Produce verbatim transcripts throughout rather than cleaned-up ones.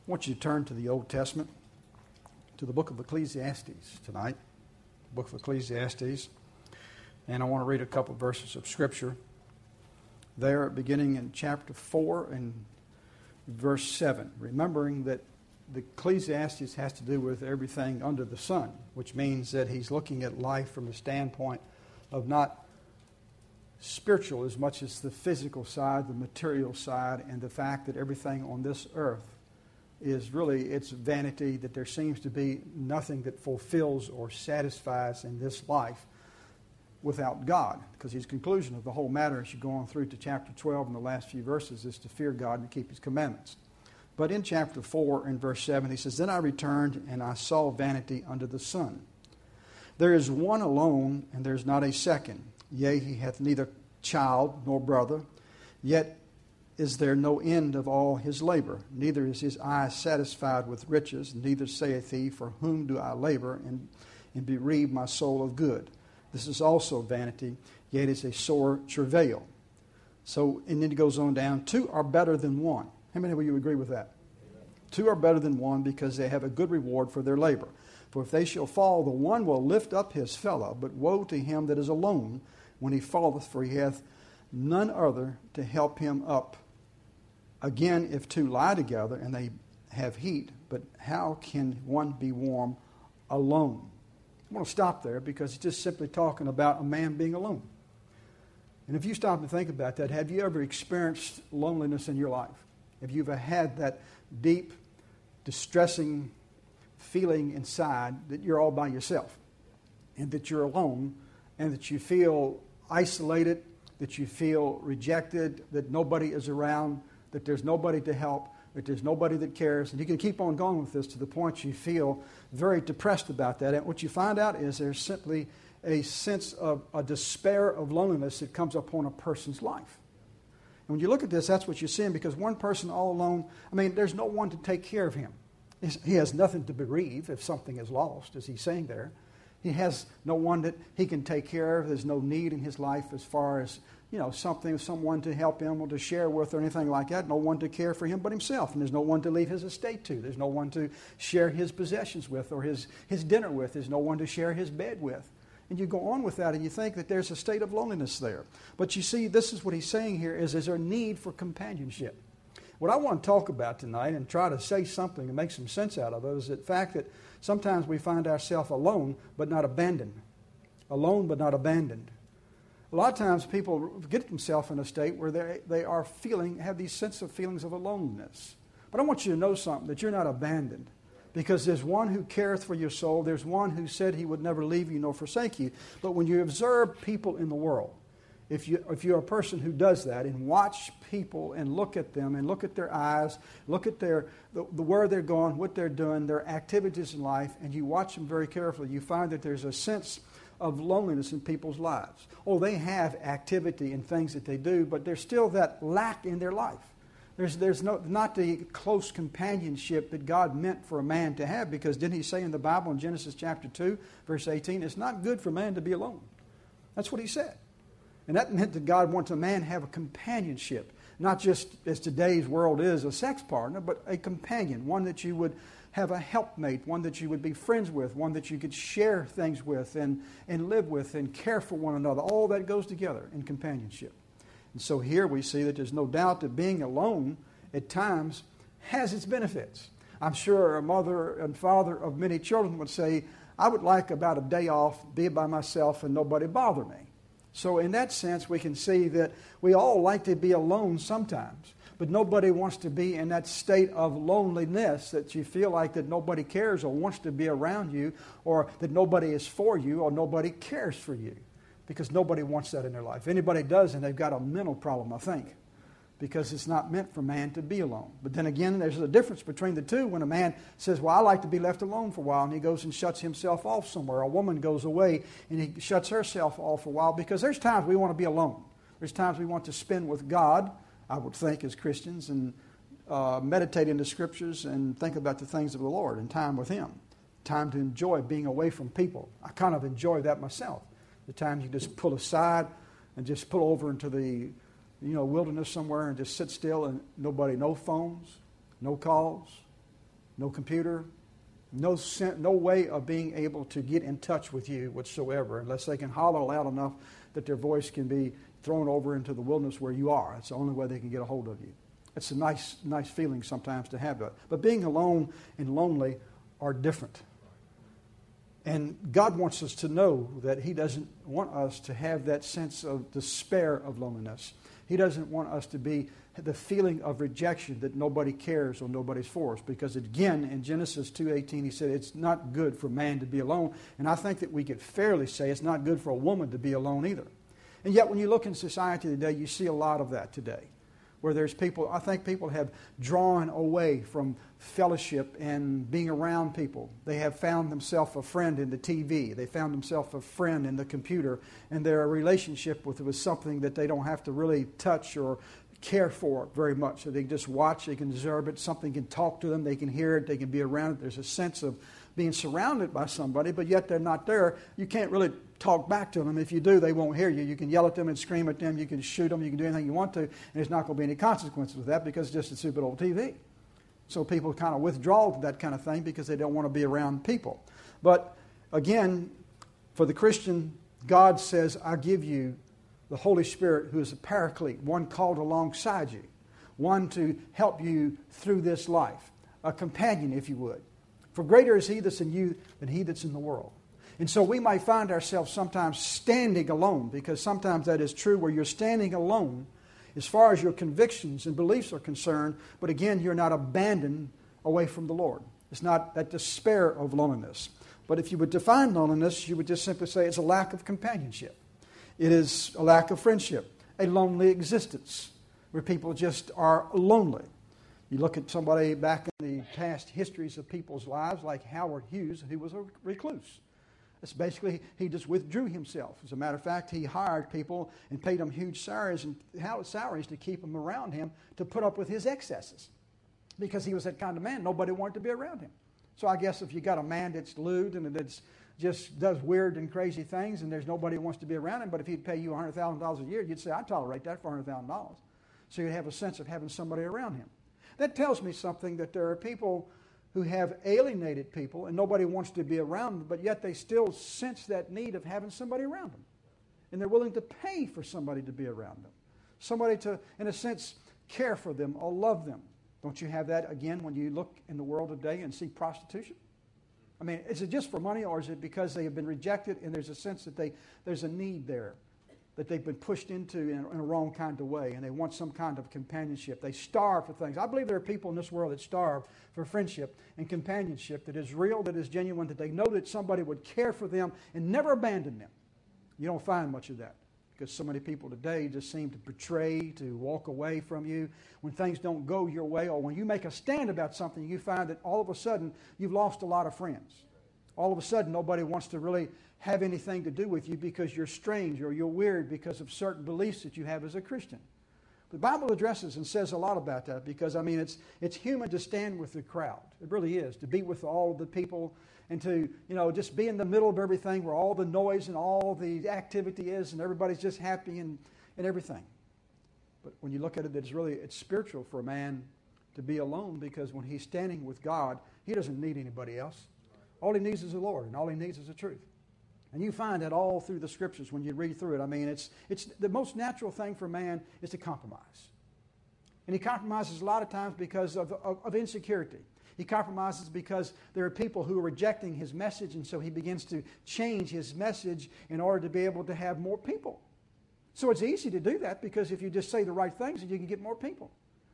I want you to turn to the Old Testament, to the book of Ecclesiastes tonight, the book of Ecclesiastes. And I want to read a couple verses of Scripture there, beginning in chapter four and verse seven, remembering that the Ecclesiastes has to do with everything under the sun, which means that he's looking at life from a standpoint of not spiritual as much as the physical side, the material side, and the fact that everything on this earth is really, it's vanity, that there seems to be nothing that fulfills or satisfies in this life without God. Because his conclusion of the whole matter as you go on through to chapter twelve in the last few verses is to fear God and keep his commandments. But in chapter four and verse seven he says, "Then I returned and I saw vanity under the sun. There is one alone and there is not a second. Yea, he hath neither child nor brother, yet is there no end of all his labor. Neither is his eye satisfied with riches, neither saith he, for whom do I labor, and, and bereave my soul of good. This is also vanity, yet is a sore travail." So, and then it goes on down, two are better than one. How many of you agree with that? Amen. Two are better than one because they have a good reward for their labor. For if they shall fall, the one will lift up his fellow, but woe to him that is alone when he falleth, for he hath none other to help him up. Again, if two lie together and they have heat, but how can one be warm alone? I want to stop there because it's just simply talking about a man being alone. And if you stop and think about that, have you ever experienced loneliness in your life? Have you ever had that deep, distressing feeling inside that you're all by yourself and that you're alone and that you feel isolated, that you feel rejected, that nobody is around, that there's nobody to help, that there's nobody that cares, and you can keep on going with this to the point you feel very depressed about that. And what you find out is there's simply a sense of a despair of loneliness that comes upon a person's life. And when you look at this, that's what you're seeing, because one person all alone, I mean, there's no one to take care of him. He has nothing to bereave if something is lost, as he's saying there. He has no one that he can take care of. There's no need in his life as far as, you know, something, someone to help him or to share with or anything like that. No one to care for him but himself. And there's no one to leave his estate to. There's no one to share his possessions with or his, his dinner with. There's no one to share his bed with. And you go on with that and you think that there's a state of loneliness there. But you see, this is what he's saying here is, is there a need for companionship. What I want to talk about tonight and try to say something and make some sense out of it is the fact that sometimes we find ourselves alone but not abandoned. Alone but not abandoned. A lot of times people get themselves in a state where they they are feeling, have these sense of feelings of aloneness. But I want you to know something, that you're not abandoned. Because there's one who careth for your soul. There's one who said he would never leave you nor forsake you. But when you observe people in the world, if you if you're a person who does that and watch people and look at them and look at their eyes, look at their the, the where they're going, what they're doing, their activities in life, and you watch them very carefully, you find that there's a sense of loneliness in people's lives. Oh, they have activity and things that they do, but there's still that lack in their life. There's there's no not the close companionship that God meant for a man to have, because didn't he say in the Bible in Genesis chapter two, verse eighteen, it's not good for man to be alone. That's what he said. And that meant that God wants a man to have a companionship, not just as today's world is a sex partner, but a companion, one that you would have a helpmate, one that you would be friends with, one that you could share things with and, and live with and care for one another. All that goes together in companionship. And so here we see that there's no doubt that being alone at times has its benefits. I'm sure a mother and father of many children would say, I would like about a day off, be by myself and nobody bother me. So in that sense, we can see that we all like to be alone sometimes, but nobody wants to be in that state of loneliness that you feel like that nobody cares or wants to be around you, or that nobody is for you or nobody cares for you, because nobody wants that in their life. If anybody does, and they've got a mental problem, I think, because it's not meant for man to be alone. But then again, there's a difference between the two. When a man says, well, I like to be left alone for a while, and he goes and shuts himself off somewhere. A woman goes away and he shuts herself off for a while, because there's times we want to be alone. There's times we want to spend with God, I would think, as Christians, and uh, meditate in the Scriptures and think about the things of the Lord and time with Him. Time to enjoy being away from people. I kind of enjoy that myself. The times you just pull aside and just pull over into the you know, wilderness somewhere and just sit still and nobody, no phones, no calls, no computer, no sen- no way of being able to get in touch with you whatsoever unless they can holler loud enough that their voice can be thrown over into the wilderness where you are. It's the only way they can get a hold of you. It's a nice, nice feeling sometimes to have that. But being alone and lonely are different. And God wants us to know that He doesn't want us to have that sense of despair of loneliness. He doesn't want us to be the feeling of rejection that nobody cares or nobody's for us. Because again, in Genesis two eighteen, He said it's not good for man to be alone. And I think that we could fairly say it's not good for a woman to be alone either. And yet when you look in society today, you see a lot of that today. Where there's people, I think people have drawn away from fellowship and being around people. They have found themselves a friend in the T V. They found themselves a friend in the computer. And their relationship with it was something that they don't have to really touch or care for very much. So they can just watch, they can observe it, something can talk to them, they can hear it, they can be around it. There's a sense of being surrounded by somebody, but yet they're not there. You can't really talk back to them. If you do, they won't hear you. You can yell at them and scream at them. You can shoot them. You can do anything you want to, and there's not going to be any consequences with that because it's just a stupid old T V. So people kind of withdraw to that kind of thing because they don't want to be around people. But again, for the Christian, God says, I give you the Holy Spirit who is a paraclete, one called alongside you, one to help you through this life, a companion, if you would. For greater is He that's in you than he that's in the world. And so we might find ourselves sometimes standing alone, because sometimes that is true where you're standing alone as far as your convictions and beliefs are concerned, but again, you're not abandoned away from the Lord. It's not that despair of loneliness. But if you would define loneliness, you would just simply say it's a lack of companionship. It is a lack of friendship, a lonely existence where people just are lonely. You look at somebody back in the past histories of people's lives, like Howard Hughes, who was a recluse. It's basically, he just withdrew himself. As a matter of fact, he hired people and paid them huge salaries and salaries to keep them around him to put up with his excesses. Because he was that kind of man. Nobody wanted to be around him. So I guess if you got a man that's lewd and that's just does weird and crazy things and there's nobody who wants to be around him, but if he'd pay you one hundred thousand dollars a year, you'd say, I'd tolerate that for one hundred thousand dollars. So you'd have a sense of having somebody around him. That tells me something, that there are people who have alienated people and nobody wants to be around them, but yet they still sense that need of having somebody around them. And they're willing to pay for somebody to be around them. Somebody to, in a sense, care for them or love them. Don't you have that, again, when you look in the world today and see prostitution? I mean, is it just for money, or is it because they have been rejected and there's a sense that they there's a need there that they've been pushed into in, in a wrong kind of way, and they want some kind of companionship? They starve for things. I believe there are people in this world that starve for friendship and companionship that is real, that is genuine, that they know that somebody would care for them and never abandon them. You don't find much of that, because so many people today just seem to betray, to walk away from you. When things don't go your way, or when you make a stand about something, you find that all of a sudden you've lost a lot of friends. All of a sudden nobody wants to really have anything to do with you because you're strange or you're weird because of certain beliefs that you have as a Christian. The Bible addresses and says a lot about that, because, I mean, it's it's human to stand with the crowd. It really is, to be with all of the people and to, you know, just be in the middle of everything where all the noise and all the activity is and everybody's just happy and, and everything. But when you look at it, it's really, it's spiritual for a man to be alone, because when he's standing with God, he doesn't need anybody else. All he needs is the Lord, and all he needs is the truth. And you find that all through the Scriptures when you read through it. I mean, it's it's the most natural thing for man is to compromise. And he compromises a lot of times because of, of, of insecurity. He compromises because there are people who are rejecting his message, and so he begins to change his message in order to be able to have more people. So it's easy to do that, because if you just say the right things, you can get more people.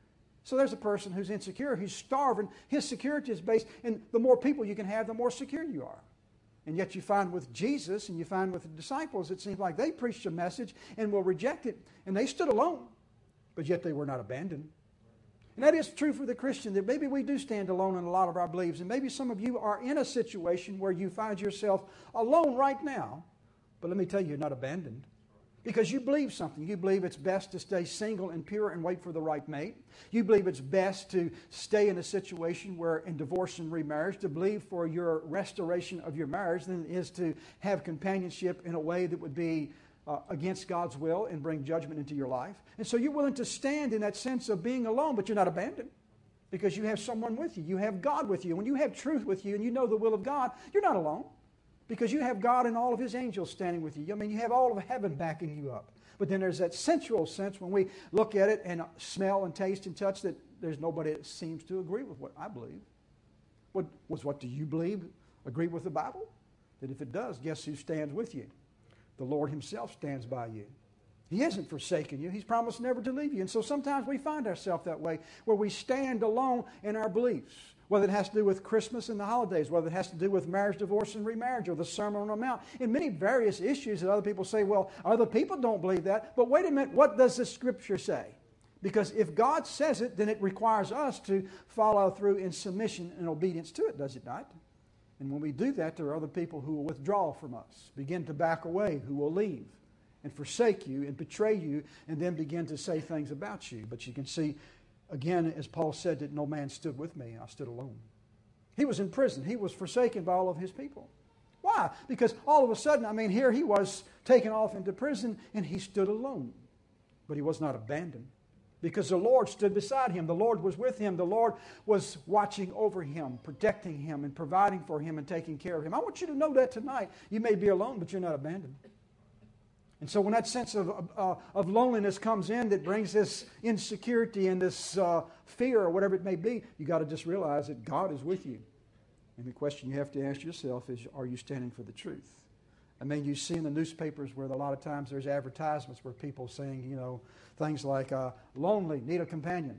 So there's a person who's insecure, who's starving. His security is based, and the more people you can have, the more secure you are. And yet you find with Jesus and you find with the disciples, it seems like they preached a message and will reject it. And they stood alone, but yet they were not abandoned. And that is true for the Christian, that maybe we do stand alone in a lot of our beliefs. And maybe some of you are in a situation where you find yourself alone right now. But let me tell you, you're not abandoned. Because you believe something. You believe it's best to stay single and pure and wait for the right mate. You believe it's best to stay in a situation where, in divorce and remarriage, to believe for your restoration of your marriage than it is to have companionship in a way that would be uh, against God's will and bring judgment into your life. And so you're willing to stand in that sense of being alone, but you're not abandoned. because you have someone with you. You have God with you. When you have truth with you and you know the will of God, you're not alone because you have God and all of His angels standing with you. I mean, you have all of heaven backing you up. But then there's that sensual sense when we look at it and smell and taste and touch that there's nobody that seems to agree with what I believe. What was what do you believe? Agree with the Bible? That if it does, guess who stands with you? The Lord Himself stands by you. He hasn't forsaken you. He's promised never to leave you. And so sometimes we find ourselves that way, where we stand alone in our beliefs, whether it has to do with Christmas and the holidays, whether it has to do with marriage, divorce, and remarriage, or the Sermon on the Mount, and many various issues that other people say, well, other people don't believe that. But wait a minute, what does the Scripture say? Because if God says it, then it requires us to follow through in submission and obedience to it, does it not? And when we do that, there are other people who will withdraw from us, begin to back away, who will leave and forsake you and betray you and then begin to say things about you. But you can see, again, as Paul said, that no man stood with me, I stood alone. He was in prison. He was forsaken by all of his people. Why? Because all of a sudden, I mean, here he was taken off into prison and he stood alone. But he was not abandoned because the Lord stood beside him. The Lord was with him. The Lord was watching over him, protecting him and providing for him and taking care of him. I want you to know that tonight. You may be alone, but you're not abandoned. And so when that sense of, uh, of loneliness comes in that brings this insecurity and this uh, fear or whatever it may be, you got to just realize that God is with you. And the question you have to ask yourself is, are you standing for the truth? I mean, you see in the newspapers where a lot of times there's advertisements where people saying, you know, things like, uh, lonely, need a companion.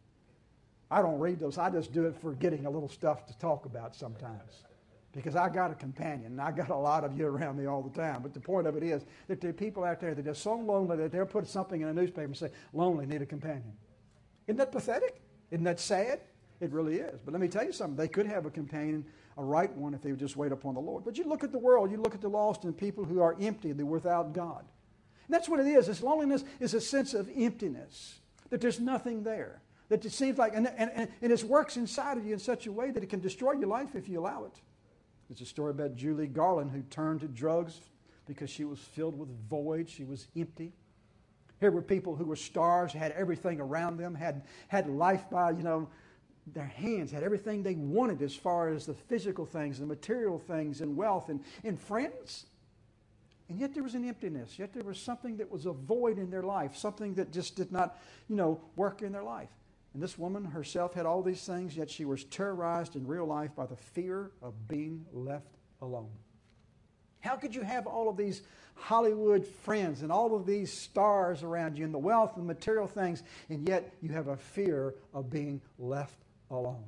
I don't read those. I just do it for getting a little stuff to talk about sometimes. Because I got a companion, and I got a lot of you around me all the time. But the point of it is that there are people out there that are so lonely that they'll put something in a newspaper and say, lonely, need a companion. Isn't that pathetic? Isn't that sad? It really is. But let me tell you something. They could have a companion, a right one, if they would just wait upon the Lord. But you look at the world, you look at the lost and people who are empty, they're without God. And that's what it is. This loneliness is a sense of emptiness, that there's nothing there. That it seems like, and, and, and it works inside of you in such a way that it can destroy your life if you allow it. There's a story about Julie Garland who turned to drugs because she was filled with void. She was empty. Here were people who were stars, had everything around them, had, had life by, you know, their hands, had everything they wanted as far as the physical things, the material things, and wealth, and, and friends. And yet there was an emptiness. Yet there was something that was a void in their life, something that just did not, you know, work in their life. And this woman herself had all these things, yet she was terrorized in real life by the fear of being left alone. How could you have all of these Hollywood friends and all of these stars around you and the wealth and material things, and yet you have a fear of being left alone?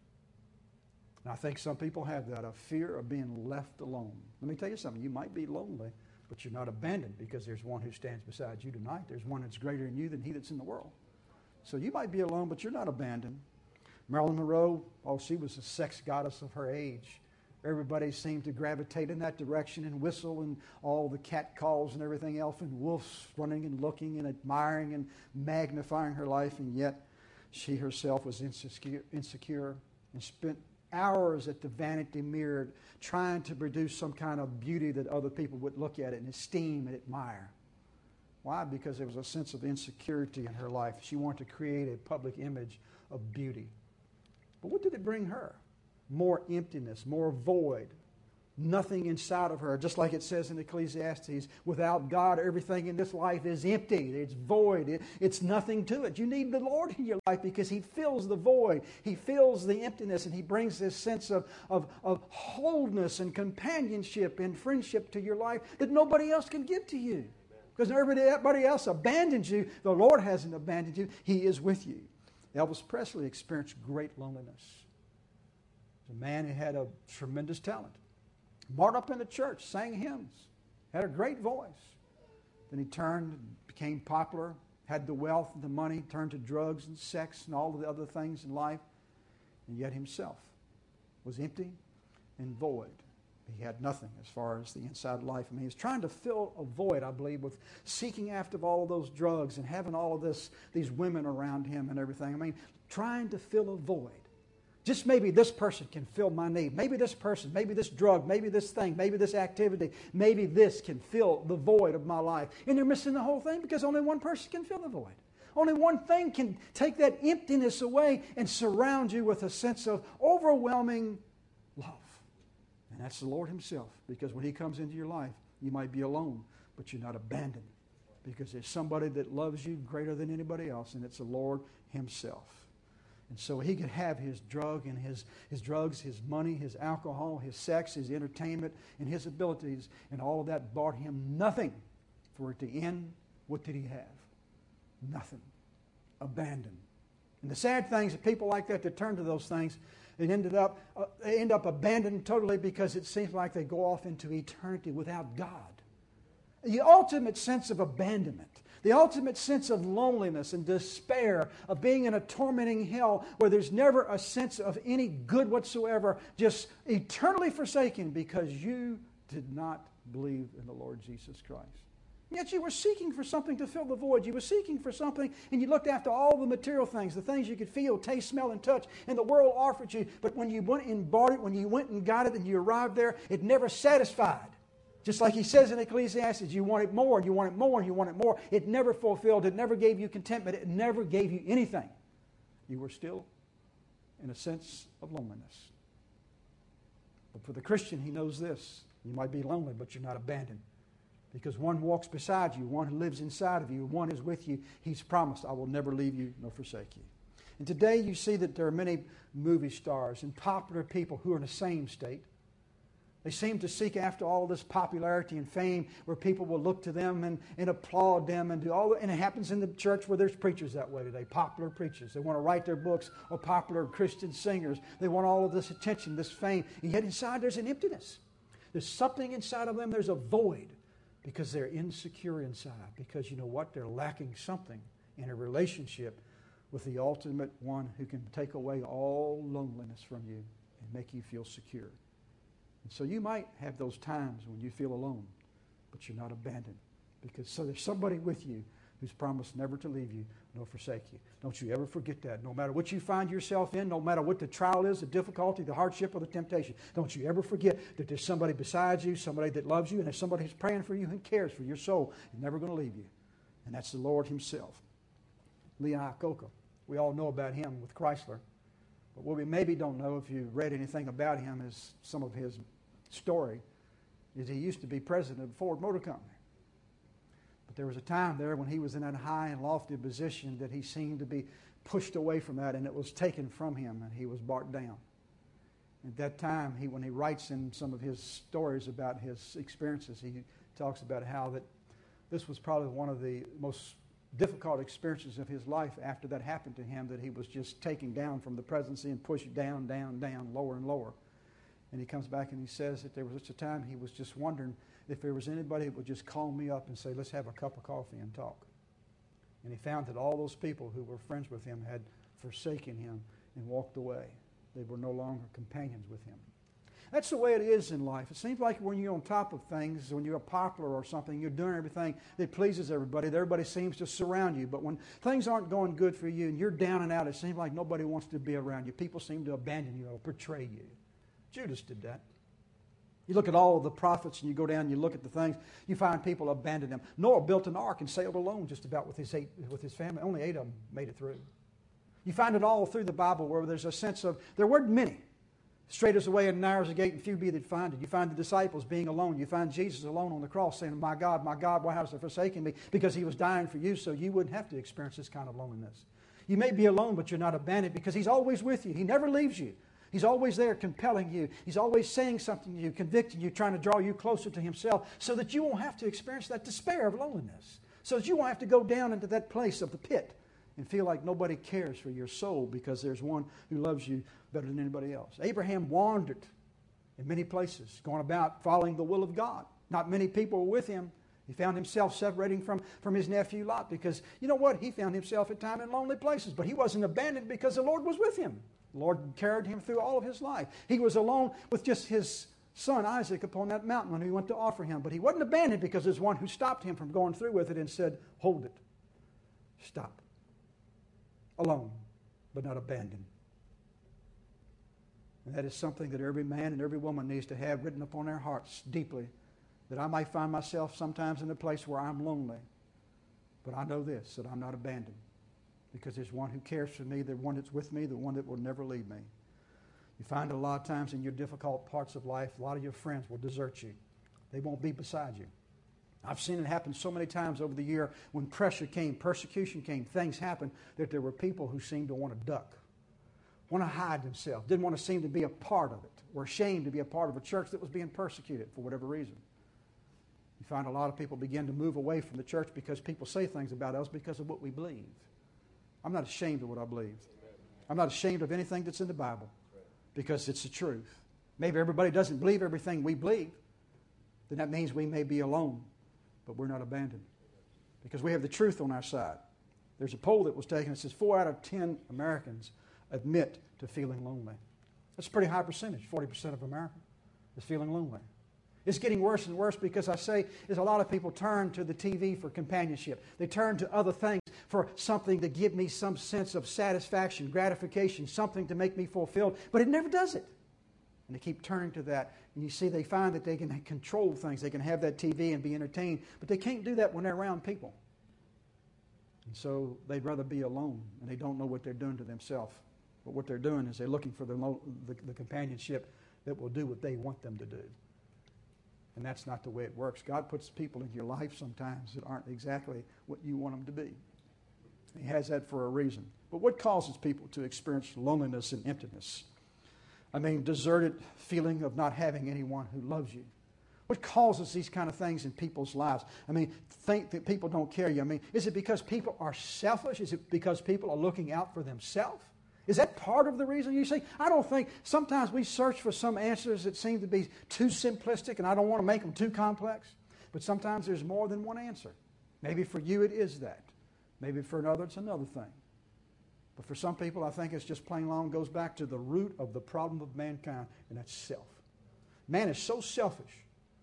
And I think some people have that, a fear of being left alone. Let me tell you something. You might be lonely, but you're not abandoned because there's one who stands beside you tonight. There's one that's greater in you than he that's in the world. So you might be alone, but you're not abandoned. Marilyn Monroe, oh, she was a sex goddess of her age. Everybody seemed to gravitate in that direction and whistle and all the cat calls and everything else, and wolves running and looking and admiring and magnifying her life, and yet she herself was insecure, insecure and spent hours at the vanity mirror trying to produce some kind of beauty that other people would look at it and esteem and admire. Why? Because there was a sense of insecurity in her life. She wanted to create a public image of beauty. But what did it bring her? More emptiness, more void. Nothing inside of her. Just like it says in Ecclesiastes, without God, everything in this life is empty. It's void. It, it's nothing to it. You need the Lord in your life because He fills the void. He fills the emptiness, and He brings this sense of, of, of wholeness and companionship and friendship to your life that nobody else can give to you. Because everybody else abandons you. The Lord hasn't abandoned you. He is with you. Elvis Presley experienced great loneliness. He was a man who had a tremendous talent. Brought up in the church, sang hymns, had a great voice. Then he turned, became popular, had the wealth and the money, turned to drugs and sex and all of the other things in life. And yet himself was empty and void. He had nothing as far as the inside life. I mean, he was trying to fill a void, I believe, with seeking after all of those drugs and having all of this, these women around him and everything. I mean, trying to fill a void. Just maybe this person can fill my need. Maybe this person, maybe this drug, maybe this thing, maybe this activity, maybe this can fill the void of my life. And they're missing the whole thing because only one person can fill the void. Only one thing can take that emptiness away and surround you with a sense of overwhelming love. And that's the Lord Himself. Because when He comes into your life, you might be alone, but you're not abandoned. Because there's somebody that loves you greater than anybody else, and it's the Lord Himself. And so He could have His drug and his, his drugs, His money, His alcohol, His sex, His entertainment, and His abilities, and all of that brought Him nothing. For it to end, what did He have? Nothing. Abandoned. And the sad thing is that people like that that turn to those things, it ended up uh, they end up abandoned totally because it seems like they go off into eternity without God. The ultimate sense of abandonment, the ultimate sense of loneliness and despair, of being in a tormenting hell where there's never a sense of any good whatsoever, just eternally forsaken because you did not believe in the Lord Jesus Christ. Yet you were seeking for something to fill the void. You were seeking for something, and you looked after all the material things, the things you could feel, taste, smell, and touch, and the world offered you. But when you went and bought it, when you went and got it, and you arrived there, it never satisfied. Just like He says in Ecclesiastes, you wanted more, and you wanted more, and you wanted more. It never fulfilled. It never gave you contentment. It never gave you anything. You were still in a sense of loneliness. But for the Christian, he knows this. You might be lonely, but you're not abandoned. Because one walks beside you, one who lives inside of you, one is with you. He's promised, I will never leave you nor forsake you. And today you see that there are many movie stars and popular people who are in the same state. They seem to seek after all this popularity and fame where people will look to them and, and applaud them and do all that. And it happens in the church where there's preachers that way today, popular preachers. They want to write their books, or popular Christian singers. They want all of this attention, this fame. And yet inside there's an emptiness. There's something inside of them. There's a void. Because they're insecure inside. Because you know what? They're lacking something in a relationship with the ultimate one who can take away all loneliness from you and make you feel secure. And so you might have those times when you feel alone, but you're not abandoned. Because so there's somebody with you who's promised never to leave you nor forsake you. Don't you ever forget that. No matter what you find yourself in, no matter what the trial is, the difficulty, the hardship, or the temptation, don't you ever forget that there's somebody beside you, somebody that loves you, and there's somebody who's praying for you and cares for your soul. He's never going to leave you. And that's the Lord Himself. Lee Iacocca. We all know about him with Chrysler. But what we maybe don't know, if you read anything about him, is some of his story, is he used to be president of Ford Motor Company. But there was a time there when he was in that high and lofty position that he seemed to be pushed away from that, and it was taken from him, and he was brought down. At that time, he, when he writes in some of his stories about his experiences, he talks about how that this was probably one of the most difficult experiences of his life after that happened to him, that he was just taken down from the presidency and pushed down, down, down, lower and lower. And he comes back and he says that there was such a time he was just wondering if there was anybody that would just call me up and say, let's have a cup of coffee and talk. And he found that all those people who were friends with him had forsaken him and walked away. They were no longer companions with him. That's the way it is in life. It seems like when you're on top of things, when you're popular or something, you're doing everything that pleases everybody. Everybody seems to surround you. But when things aren't going good for you and you're down and out, it seems like nobody wants to be around you. People seem to abandon you or betray you. Judas did that. You look at all of the prophets and you go down and you look at the things, you find people abandon them. Noah built an ark and sailed alone just about with his eight, with his family. Only eight of them made it through. You find it all through the Bible where there's a sense of, there weren't many. Straight is the way and narrow is the gate, and few be that find it. You find the disciples being alone. You find Jesus alone on the cross saying, my God, my God, why hast thou forsaken me? Because He was dying for you so you wouldn't have to experience this kind of loneliness. You may be alone, but you're not abandoned because He's always with you. He never leaves you. He's always there compelling you. He's always saying something to you, convicting you, trying to draw you closer to Himself so that you won't have to experience that despair of loneliness. So that you won't have to go down into that place of the pit and feel like nobody cares for your soul because there's one who loves you better than anybody else. Abraham wandered in many places, going about following the will of God. Not many people were with him. He found himself separating from, from his nephew Lot because, you know what, he found himself at times in lonely places, but he wasn't abandoned because the Lord was with him. The Lord carried him through all of his life. He was alone with just his son Isaac upon that mountain when he went to offer him, but he wasn't abandoned because there's one who stopped him from going through with it and said, hold it, stop. Alone, but not abandoned. And that is something that every man and every woman needs to have written upon their hearts deeply, that I might find myself sometimes in a place where I'm lonely, but I know this, that I'm not abandoned because there's one who cares for me, the one that's with me, the one that will never leave me. You find a lot of times in your difficult parts of life, a lot of your friends will desert you. They won't be beside you. I've seen it happen so many times over the year when pressure came, persecution came, things happened, that there were people who seemed to want to duck, want to hide themselves, didn't want to seem to be a part of it, were ashamed to be a part of a church that was being persecuted for whatever reason. You find a lot of people begin to move away from the church because people say things about us because of what we believe. I'm not ashamed of what I believe. I'm not ashamed of anything that's in the Bible because it's the truth. Maybe everybody doesn't believe everything we believe. Then that means we may be alone, but we're not abandoned because we have the truth on our side. There's a poll that was taken that says four out of ten Americans admit to feeling lonely. That's a pretty high percentage. forty percent of America is feeling lonely. It's getting worse and worse because I say is a lot of people turn to the T V for companionship. They turn to other things for something to give me some sense of satisfaction, gratification, something to make me fulfilled, but it never does it. And they keep turning to that. And you see, they find that they can control things. They can have that T V and be entertained, but they can't do that when they're around people. And so they'd rather be alone, and they don't know what they're doing to themselves. But what they're doing is they're looking for the, the, the companionship that will do what they want them to do. And that's not the way it works. God puts people in your life sometimes that aren't exactly what you want them to be. He has that for a reason. But what causes people to experience loneliness and emptiness? I mean, deserted feeling of not having anyone who loves you. What causes these kind of things in people's lives? I mean, think that people don't care you. I mean, is it because people are selfish? Is it because people are looking out for themselves? Is that part of the reason? You see, I don't think, sometimes we search for some answers that seem to be too simplistic, and I don't want to make them too complex, but sometimes there's more than one answer. Maybe for you it is that. Maybe for another it's another thing. But for some people, I think it's just plain long goes back to the root of the problem of mankind, and that's self. Man is so selfish.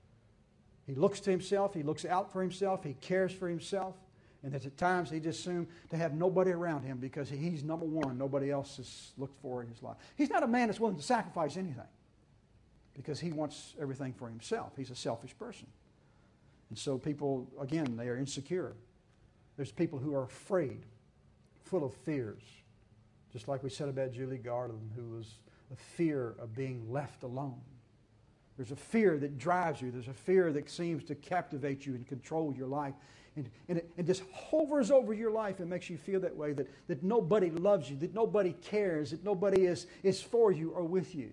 He looks to himself, he looks out for himself, he cares for himself, and that at times he just assumes to have nobody around him because he's number one. Nobody else is looked for in his life. He's not a man that's willing to sacrifice anything because he wants everything for himself. He's a selfish person. And so people, again, they are insecure. There's people who are afraid, full of fears. Just like we said about Julie Garland, who was a fear of being left alone. There's a fear that drives you. There's a fear that seems to captivate you and control your life. And, and it, it just hovers over your life and makes you feel that way, that, that nobody loves you, that nobody cares, that nobody is, is for you or with you.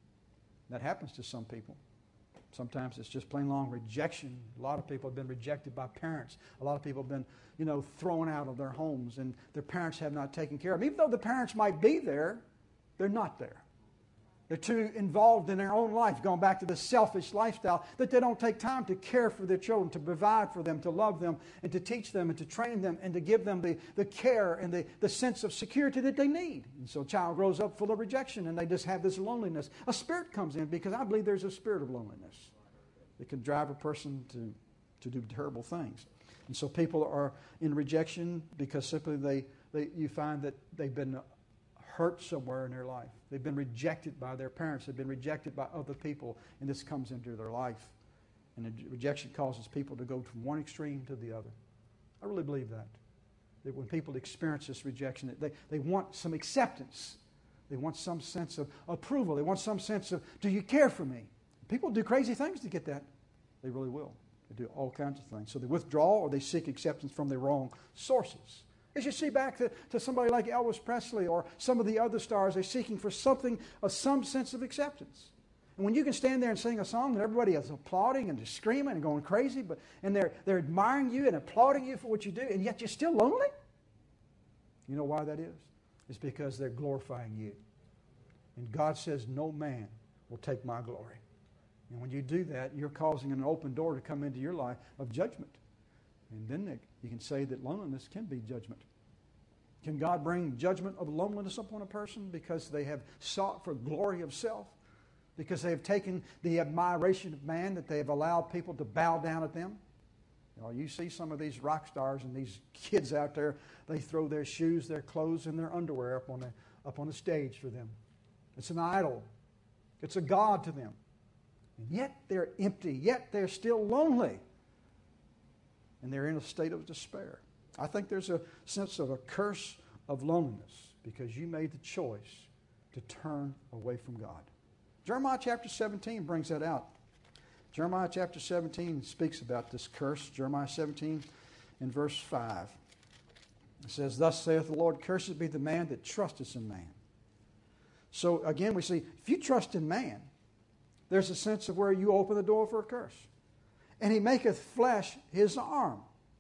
That happens to some people. Sometimes it's just plain long rejection. A lot of people have been rejected by parents. A lot of people have been, you know, thrown out of their homes, and their parents have not taken care of them. Even though the parents might be there, they're not there. They're too involved in their own life, going back to the selfish lifestyle, that they don't take time to care for their children, to provide for them, to love them, and to teach them, and to train them, and to give them the, the care and the, the sense of security that they need. And so a child grows up full of rejection, and they just have this loneliness. A spirit comes in, because I believe there's a spirit of loneliness that can drive a person to, to do terrible things. And so people are in rejection because simply they, they you find that they've been hurt somewhere in their life. They've been rejected by their parents. They've been rejected by other people, and this comes into their life. And the rejection causes people to go from one extreme to the other. I really believe that. That when people experience this rejection, they, they want some acceptance. They want some sense of approval. They want some sense of, do you care for me? People do crazy things to get that. They really will. They do all kinds of things. So they withdraw or they seek acceptance from the wrong sources. As you see back to, to somebody like Elvis Presley or some of the other stars, they're seeking for something, of some sense of acceptance. And when you can stand there and sing a song and everybody is applauding and just screaming and going crazy, but and they're, they're admiring you and applauding you for what you do, and yet you're still lonely? You know why that is? It's because they're glorifying you. And God says, no man will take my glory. And when you do that, you're causing an open door to come into your life of judgment. And then you can say that loneliness can be judgment. Can God bring judgment of loneliness upon a person because they have sought for glory of self? Because they have taken the admiration of man, that they have allowed people to bow down at them? You know, you see some of these rock stars and these kids out there, they throw their shoes, their clothes, and their underwear up on the, up on the stage for them. It's an idol. It's a god to them. And yet they're empty. Yet they're still lonely. And they're in a state of despair. I think there's a sense of a curse of loneliness because you made the choice to turn away from God. Jeremiah chapter seventeen brings that out. Jeremiah chapter seventeen speaks about this curse. Jeremiah seventeen in verse five. It says, "Thus saith the Lord, cursed be the man that trusteth in man." So again we see, if you trust in man, there's a sense of where you open the door for a curse. "And he maketh flesh his arm."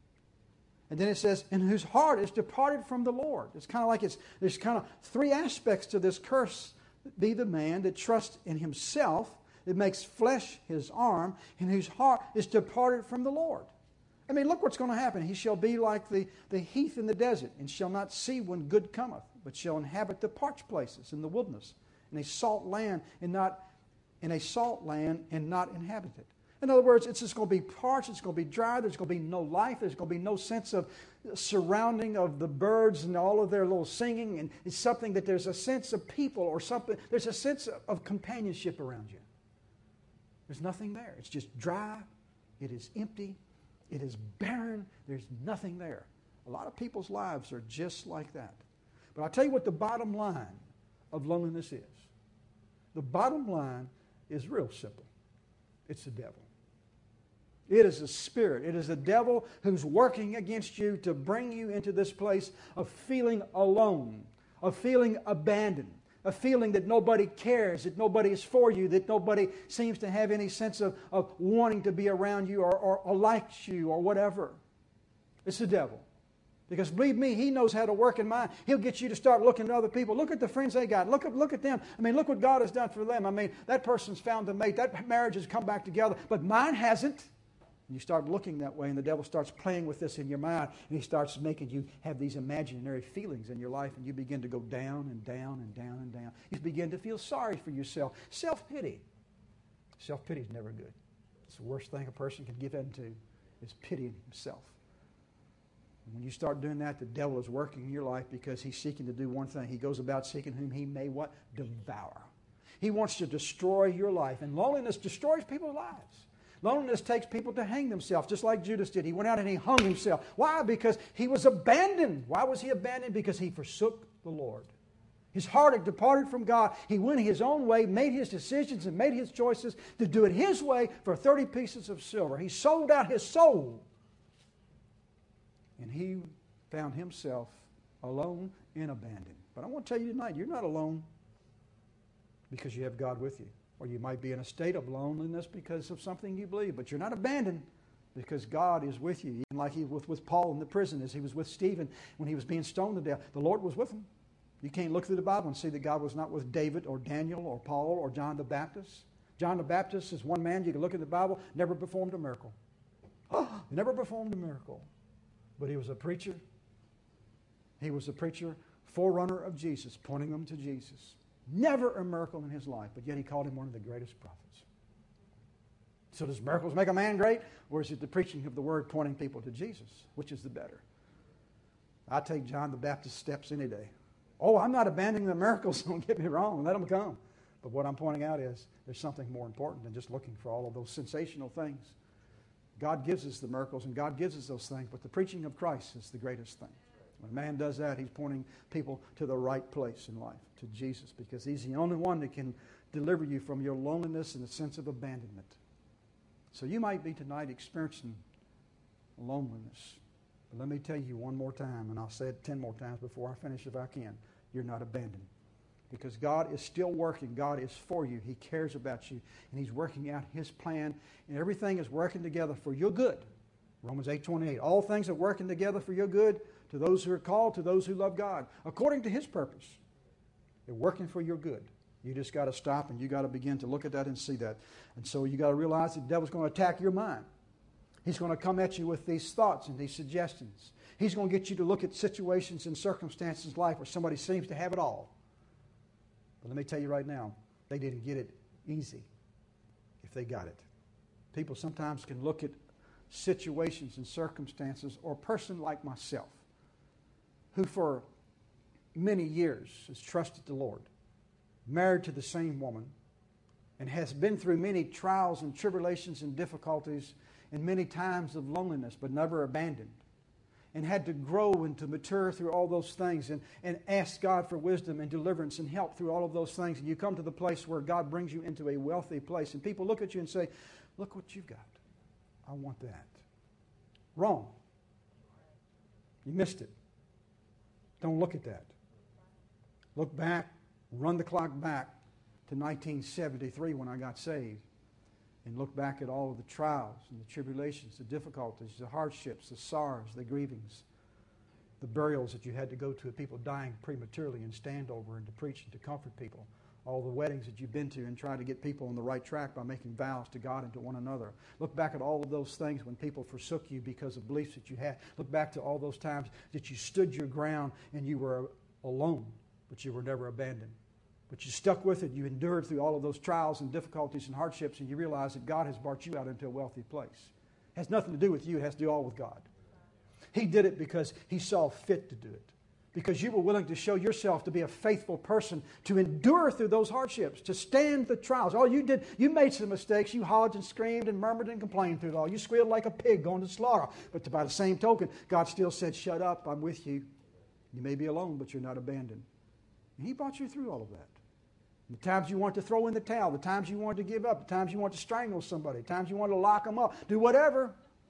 And then it says, "in whose heart is departed from the Lord." It's kind of like it's there's kind of three aspects to this curse. Be the man that trusts in himself, that makes flesh his arm, and whose heart is departed from the Lord. I mean, look what's going to happen. "He shall be like the, the heath in the desert, and shall not see when good cometh, but shall inhabit the parched places in the wilderness, in a salt land and not in a salt land and not inhabited." In other words, it's just going to be parched, it's going to be dry, there's going to be no life, there's going to be no sense of surrounding of the birds and all of their little singing, and it's something that there's a sense of people or something, there's a sense of companionship around you. There's nothing there. It's just dry, it is empty, it is barren, there's nothing there. A lot of people's lives are just like that. But I'll tell you what the bottom line of loneliness is. The bottom line is real simple. It's the devil. It is a spirit. It is the devil who's working against you to bring you into this place of feeling alone, of feeling abandoned, a feeling that nobody cares, that nobody is for you, that nobody seems to have any sense of, of wanting to be around you or, or, or likes you or whatever. It's the devil. Because believe me, he knows how to work in mind. He'll get you to start looking at other people. Look at the friends they got. Look at, look at them. I mean, look what God has done for them. I mean, that person's found a mate. That marriage has come back together. But mine hasn't. And you start looking that way, and the devil starts playing with this in your mind, and he starts making you have these imaginary feelings in your life, and you begin to go down and down and down and down. You begin to feel sorry for yourself. Self-pity. Self-pity is never good. It's the worst thing a person can give into is pitying himself. And when you start doing that, the devil is working in your life because he's seeking to do one thing. He goes about seeking whom he may what? Devour. He wants to destroy your life. And loneliness destroys people's lives. Loneliness takes people to hang themselves, just like Judas did. He went out and he hung himself. Why? Because he was abandoned. Why was he abandoned? Because he forsook the Lord. His heart had departed from God. He went his own way, made his decisions and made his choices to do it his way for thirty pieces of silver. He sold out his soul. And he found himself alone and abandoned. But I want to tell you tonight, you're not alone because you have God with you. Or you might be in a state of loneliness because of something you believe. But you're not abandoned because God is with you. Even like he was with Paul in the prison, as he was with Stephen when he was being stoned to death. The Lord was with him. You can't look through the Bible and see that God was not with David or Daniel or Paul or John the Baptist. John the Baptist is one man, you can look at the Bible, never performed a miracle. Oh, never performed a miracle. But he was a preacher. He was a preacher, forerunner of Jesus, pointing them to Jesus. Never a miracle in his life, but yet he called him one of the greatest prophets. So does miracles make a man great? Or is it the preaching of the word pointing people to Jesus? Which is the better? I take John the Baptist's steps any day. Oh, I'm not abandoning the miracles, don't get me wrong. Let them come. But what I'm pointing out is there's something more important than just looking for all of those sensational things. God gives us the miracles and God gives us those things, but the preaching of Christ is the greatest thing. When a man does that, he's pointing people to the right place in life, to Jesus, because he's the only one that can deliver you from your loneliness and the sense of abandonment. So you might be tonight experiencing loneliness. But let me tell you one more time, and I'll say it ten more times before I finish if I can. You're not abandoned. Because God is still working. God is for you. He cares about you. And He's working out His plan. And everything is working together for your good. Romans eight twenty-eight. All things are working together for your good to those who are called, to those who love God, according to His purpose. They're working for your good. You just got to stop and you got to begin to look at that and see that. And so you got to realize that the devil's going to attack your mind. He's going to come at you with these thoughts and these suggestions. He's going to get you to look at situations and circumstances in life where somebody seems to have it all. But let me tell you right now, they didn't get it easy if they got it. People sometimes can look at situations and circumstances, or a person like myself, who for many years has trusted the Lord, married to the same woman, and has been through many trials and tribulations and difficulties and many times of loneliness, but never abandoned. and had to grow and to mature through all those things and, and ask God for wisdom and deliverance and help through all of those things. And you come to the place where God brings you into a wealthy place. And people look at you and say, look what you've got. I want that. Wrong. You missed it. Don't look at that. Look back, run the clock back to nineteen seventy-three when I got saved. And look back at all of the trials and the tribulations, the difficulties, the hardships, the sorrows, the grievings, the burials that you had to go to of people dying prematurely and stand over and to preach and to comfort people. All the weddings that you've been to and try to get people on the right track by making vows to God and to one another. Look back at all of those things when people forsook you because of beliefs that you had. Look back to all those times that you stood your ground and you were alone, but you were never abandoned. But you stuck with it. You endured through all of those trials and difficulties and hardships, and you realize that God has brought you out into a wealthy place. It has nothing to do with you. It has to do all with God. He did it because He saw fit to do it. Because you were willing to show yourself to be a faithful person, to endure through those hardships, to stand the trials. All you did, you made some mistakes. You hollered and screamed and murmured and complained through it all. You squealed like a pig going to slaughter. But by the same token, God still said, shut up, I'm with you. You may be alone, but you're not abandoned. And He brought you through all of that. The times you want to throw in the towel, the times you want to give up, the times you want to strangle somebody, the times you want to lock them up, do whatever.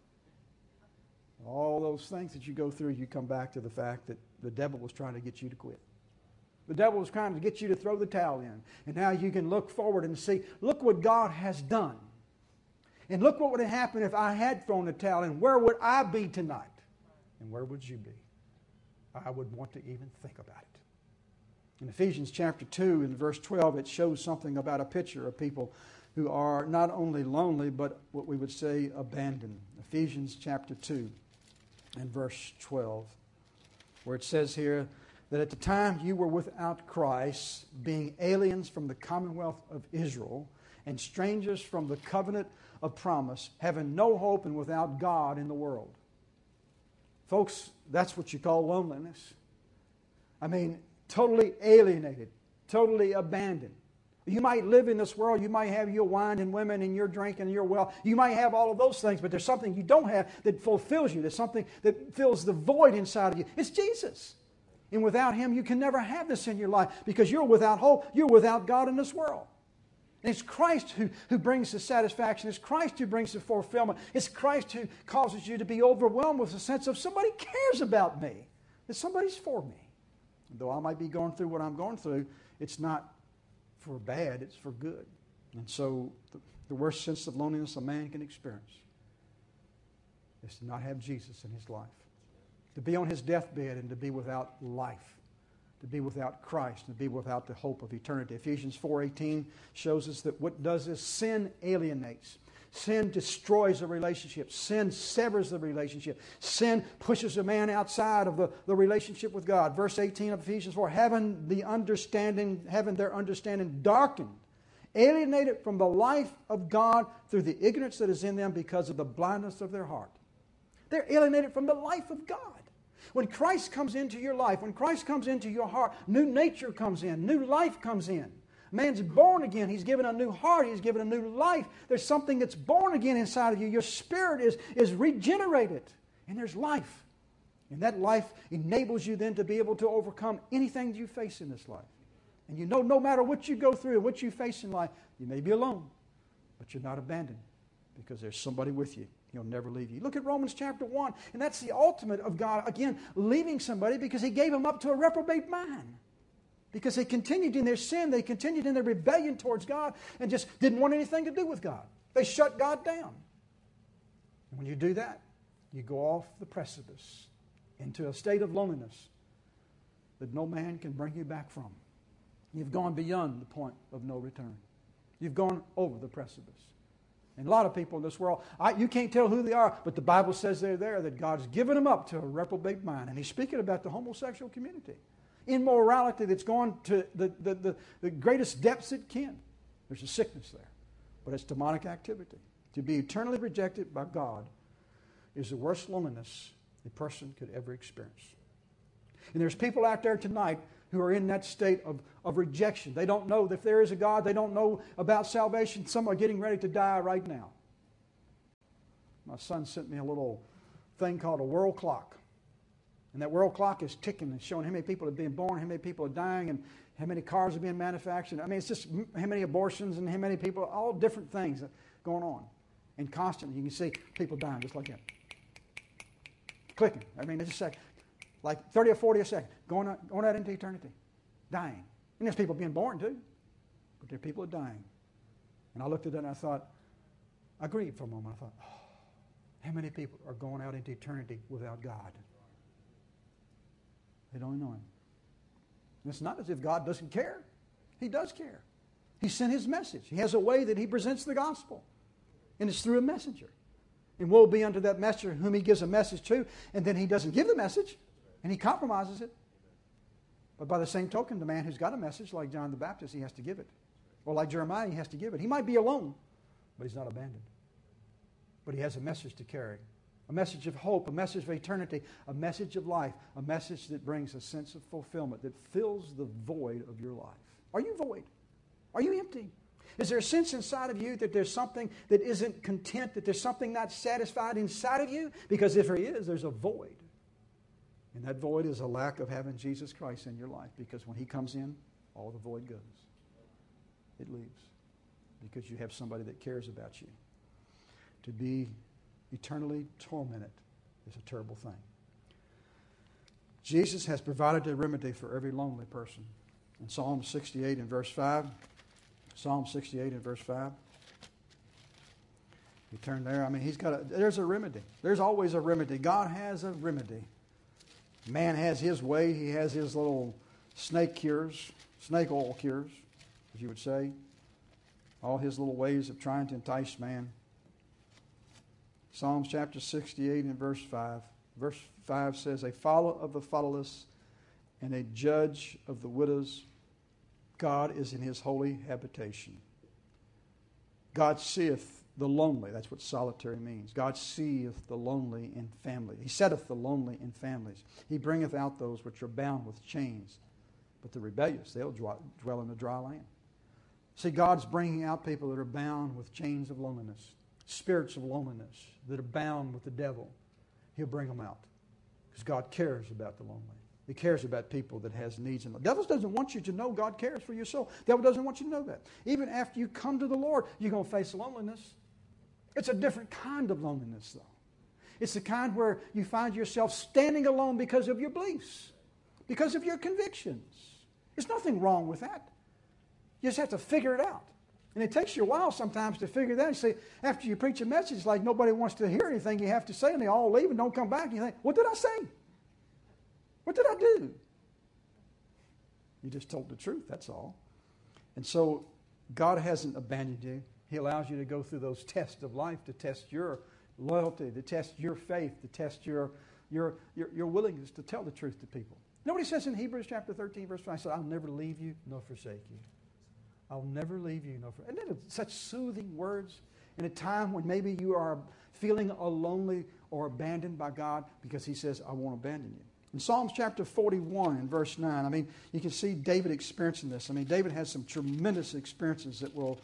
All those things that you go through, you come back to the fact that the devil was trying to get you to quit. The devil was trying to get you to throw the towel in. And now you can look forward and see, look what God has done. And look what would have happened if I had thrown the towel in. Where would I be tonight? And where would you be? I would want to even think about it. In Ephesians chapter two, in verse twelve, it shows something about a picture of people who are not only lonely, but what we would say abandoned. Ephesians chapter two and verse twelve, where it says here that at the time you were without Christ, being aliens from the commonwealth of Israel and strangers from the covenant of promise, having no hope and without God in the world. Folks, that's what you call loneliness. I mean, totally alienated, totally abandoned. You might live in this world, you might have your wine and women and your drink and your wealth. You might have all of those things, but there's something you don't have that fulfills you. There's something that fills the void inside of you. It's Jesus. And without Him, you can never have this in your life because you're without hope. You're without God in this world. And it's Christ who, who brings the satisfaction. It's Christ who brings the fulfillment. It's Christ who causes you to be overwhelmed with a sense of somebody cares about me, that somebody's for me. Though I might be going through what I'm going through, it's not for bad, it's for good. And so the, the worst sense of loneliness a man can experience is to not have Jesus in his life. To be on his deathbed and to be without life. To be without Christ, to be without the hope of eternity. Ephesians four eighteen shows us that what does is sin alienates. Sin destroys the relationship. Sin severs the relationship. Sin pushes a man outside of the, the relationship with God. Verse eighteen of Ephesians four, having the understanding, having their understanding darkened, alienated from the life of God through the ignorance that is in them because of the blindness of their heart. They're alienated from the life of God. When Christ comes into your life, when Christ comes into your heart, new nature comes in, new life comes in. Man's born again. He's given a new heart. He's given a new life. There's something that's born again inside of you. Your spirit is, is regenerated. And there's life. And that life enables you then to be able to overcome anything you face in this life. And you know no matter what you go through and what you face in life, you may be alone, but you're not abandoned because there's somebody with you. He'll never leave you. Look at Romans chapter one. And that's the ultimate of God, again, leaving somebody because He gave them up to a reprobate mind. Because they continued in their sin, they continued in their rebellion towards God and just didn't want anything to do with God. They shut God down. And when you do that, you go off the precipice into a state of loneliness that no man can bring you back from. You've gone beyond the point of no return. You've gone over the precipice. And a lot of people in this world, I, you can't tell who they are, but the Bible says they're there, that God's given them up to a reprobate mind. And He's speaking about the homosexual community. Immorality that's gone to the, the, the, the greatest depths it can. There's a sickness there. But it's demonic activity. To be eternally rejected by God is the worst loneliness a person could ever experience. And there's people out there tonight who are in that state of, of rejection. They don't know if there is a God. They don't know about salvation. Some are getting ready to die right now. My son sent me a little thing called a world clock. And that world clock is ticking and showing how many people are being born, how many people are dying, and how many cars are being manufactured. I mean, it's just how many abortions and how many people, all different things going on. And constantly you can see people dying just like that. Clicking. I mean, it's just like, like thirty or forty a second, going out, going out into eternity, dying. And there's people being born too, but there are people that are dying. And I looked at that and I thought, I grieved for a moment. I thought, oh, how many people are going out into eternity without God? They don't know Him. And it's not as if God doesn't care. He does care. He sent His message. He has a way that He presents the gospel. And it's through a messenger. And woe be unto that messenger whom He gives a message to, and then he doesn't give the message, and he compromises it. But by the same token, the man who's got a message, like John the Baptist, he has to give it. Or like Jeremiah, he has to give it. He might be alone, but he's not abandoned. But he has a message to carry. A message of hope, a message of eternity, a message of life, a message that brings a sense of fulfillment, that fills the void of your life. Are you void? Are you empty? Is there a sense inside of you that there's something that isn't content, that there's something not satisfied inside of you? Because if there is, there's a void. And that void is a lack of having Jesus Christ in your life. Because when He comes in, all the void goes. It leaves. Because you have somebody that cares about you. To be eternally tormented is a terrible thing. Jesus has provided a remedy for every lonely person. In Psalm sixty-eight and verse five, Psalm sixty-eight and verse five. You turn there, I mean, he's got a, there's a remedy. There's always a remedy. God has a remedy. Man has his way. He has his little snake cures, snake oil cures, as you would say. All his little ways of trying to entice man. Psalms chapter sixty-eight and verse five. Verse five says, a follower of the fatherless and a judge of the widows. God is in His holy habitation. God seeth the lonely. That's what solitary means. God seeth the lonely in family. He setteth the lonely in families. He bringeth out those which are bound with chains. But the rebellious, they'll dwell in the dry land. See, God's bringing out people that are bound with chains of loneliness, spirits of loneliness, that are bound with the devil. He'll bring them out. Because God cares about the lonely. He cares about people that has needs. And the devil doesn't want you to know God cares for your soul. The devil doesn't want you to know that. Even after you come to the Lord, you're going to face loneliness. It's a different kind of loneliness, though. It's the kind where you find yourself standing alone because of your beliefs, because of your convictions. There's nothing wrong with that. You just have to figure it out. And it takes you a while sometimes to figure that out. You see, after you preach a message, like nobody wants to hear anything you have to say, and they all leave and don't come back. And you think, what did I say? What did I do? You just told the truth, that's all. And so God hasn't abandoned you. He allows you to go through those tests of life to test your loyalty, to test your faith, to test your, your, your, your willingness to tell the truth to people. You know what He says in Hebrews chapter thirteen, verse five? He said, I'll never leave you nor forsake you. I'll never leave you nor forsake you. Isn't that such soothing words in a time when maybe you are feeling lonely or abandoned by God? Because He says, I won't abandon you. In Psalms chapter forty-one and verse nine, I mean, you can see David experiencing this. I mean, David has some tremendous experiences that will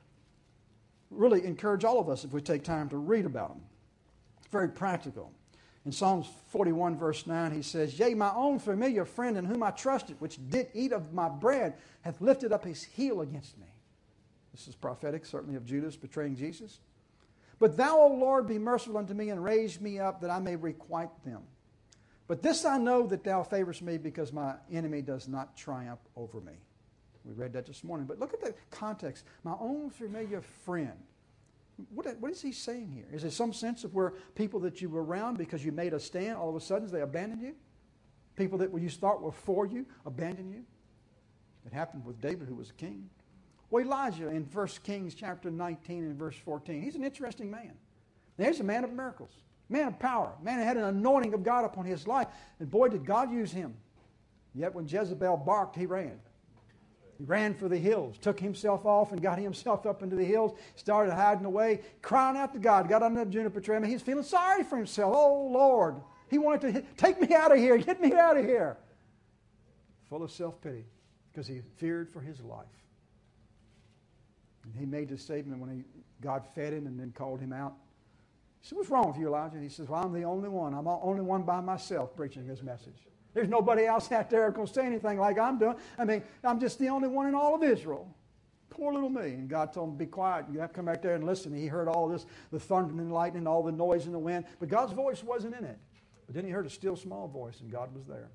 really encourage all of us if we take time to read about them. It's very practical. In Psalms forty-one verse nine, he says, yea, my own familiar friend in whom I trusted, which did eat of my bread, hath lifted up his heel against me. This is prophetic, certainly, of Judas betraying Jesus. But thou, O Lord, be merciful unto me, and raise me up, that I may requite them. But this I know, that thou favorest me, because my enemy does not triumph over me. We read that this morning. But look at the context. My own familiar friend. What, what is he saying here? Is there some sense of where people that you were around because you made a stand, all of a sudden they abandon you? People that when you start were for you, abandon you? It happened with David, who was a king. Well, Elijah in First Kings chapter nineteen and verse fourteen. He's an interesting man. There's a man of miracles. Man of power. Man who had an anointing of God upon his life. And boy, did God use him. Yet when Jezebel barked, he ran. He ran for the hills, took himself off and got himself up into the hills, started hiding away, crying out to God, got under the juniper tree. I mean, he's feeling sorry for himself. Oh, Lord. He wanted to hit, take me out of here. Get me out of here. Full of self-pity because he feared for his life. And he made this statement when he, God fed him and then called him out. He said, what's wrong with you, Elijah? And he says, well, I'm the only one. I'm the only one by myself preaching this message. There's nobody else out there going to say anything like I'm doing. I mean, I'm just the only one in all of Israel. Poor little me. And God told him, be quiet. You have to come back there and listen. He heard all this, the thunder and lightning, all the noise in the wind. But God's voice wasn't in it. But then he heard a still small voice, and God was there.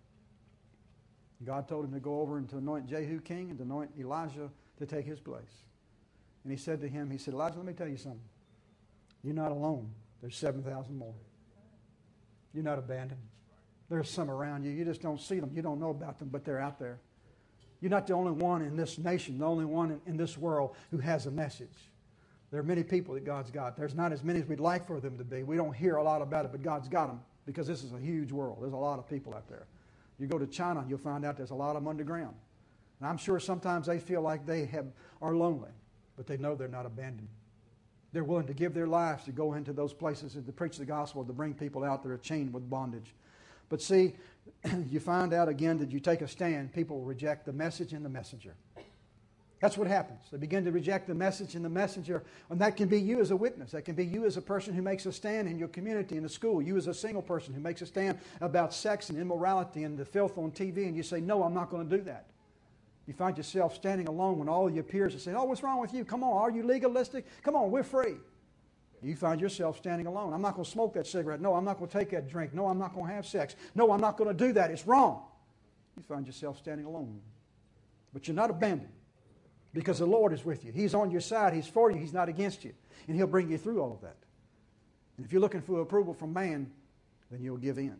God told him to go over and to anoint Jehu king and to anoint Elijah to take his place. And he said to him, he said, Elijah, let me tell you something. You're not alone. There's seven thousand more. You're not abandoned. There's some around you. You just don't see them. You don't know about them, but they're out there. You're not the only one in this nation, the only one in, in this world who has a message. There are many people that God's got. There's not as many as we'd like for them to be. We don't hear a lot about it, but God's got them because this is a huge world. There's a lot of people out there. You go to China and you'll find out there's a lot of them underground. And I'm sure sometimes they feel like they have, are lonely, but they know they're not abandoned. They're willing to give their lives to go into those places and to preach the gospel, to bring people out that are chained with bondage. But see, you find out again that you take a stand, people will reject the message and the messenger. That's what happens. They begin to reject the message and the messenger. And that can be you as a witness. That can be you as a person who makes a stand in your community, in the school. You as a single person who makes a stand about sex and immorality and the filth on T V. And you say, no, I'm not going to do that. You find yourself standing alone when all of your peers are saying, oh, what's wrong with you? Come on, are you legalistic? Come on, we're free. You find yourself standing alone. I'm not going to smoke that cigarette. No, I'm not going to take that drink. No, I'm not going to have sex. No, I'm not going to do that. It's wrong. You find yourself standing alone. But you're not abandoned. Because the Lord is with you. He's on your side. He's for you. He's not against you. And He'll bring you through all of that. And if you're looking for approval from man, then you'll give in.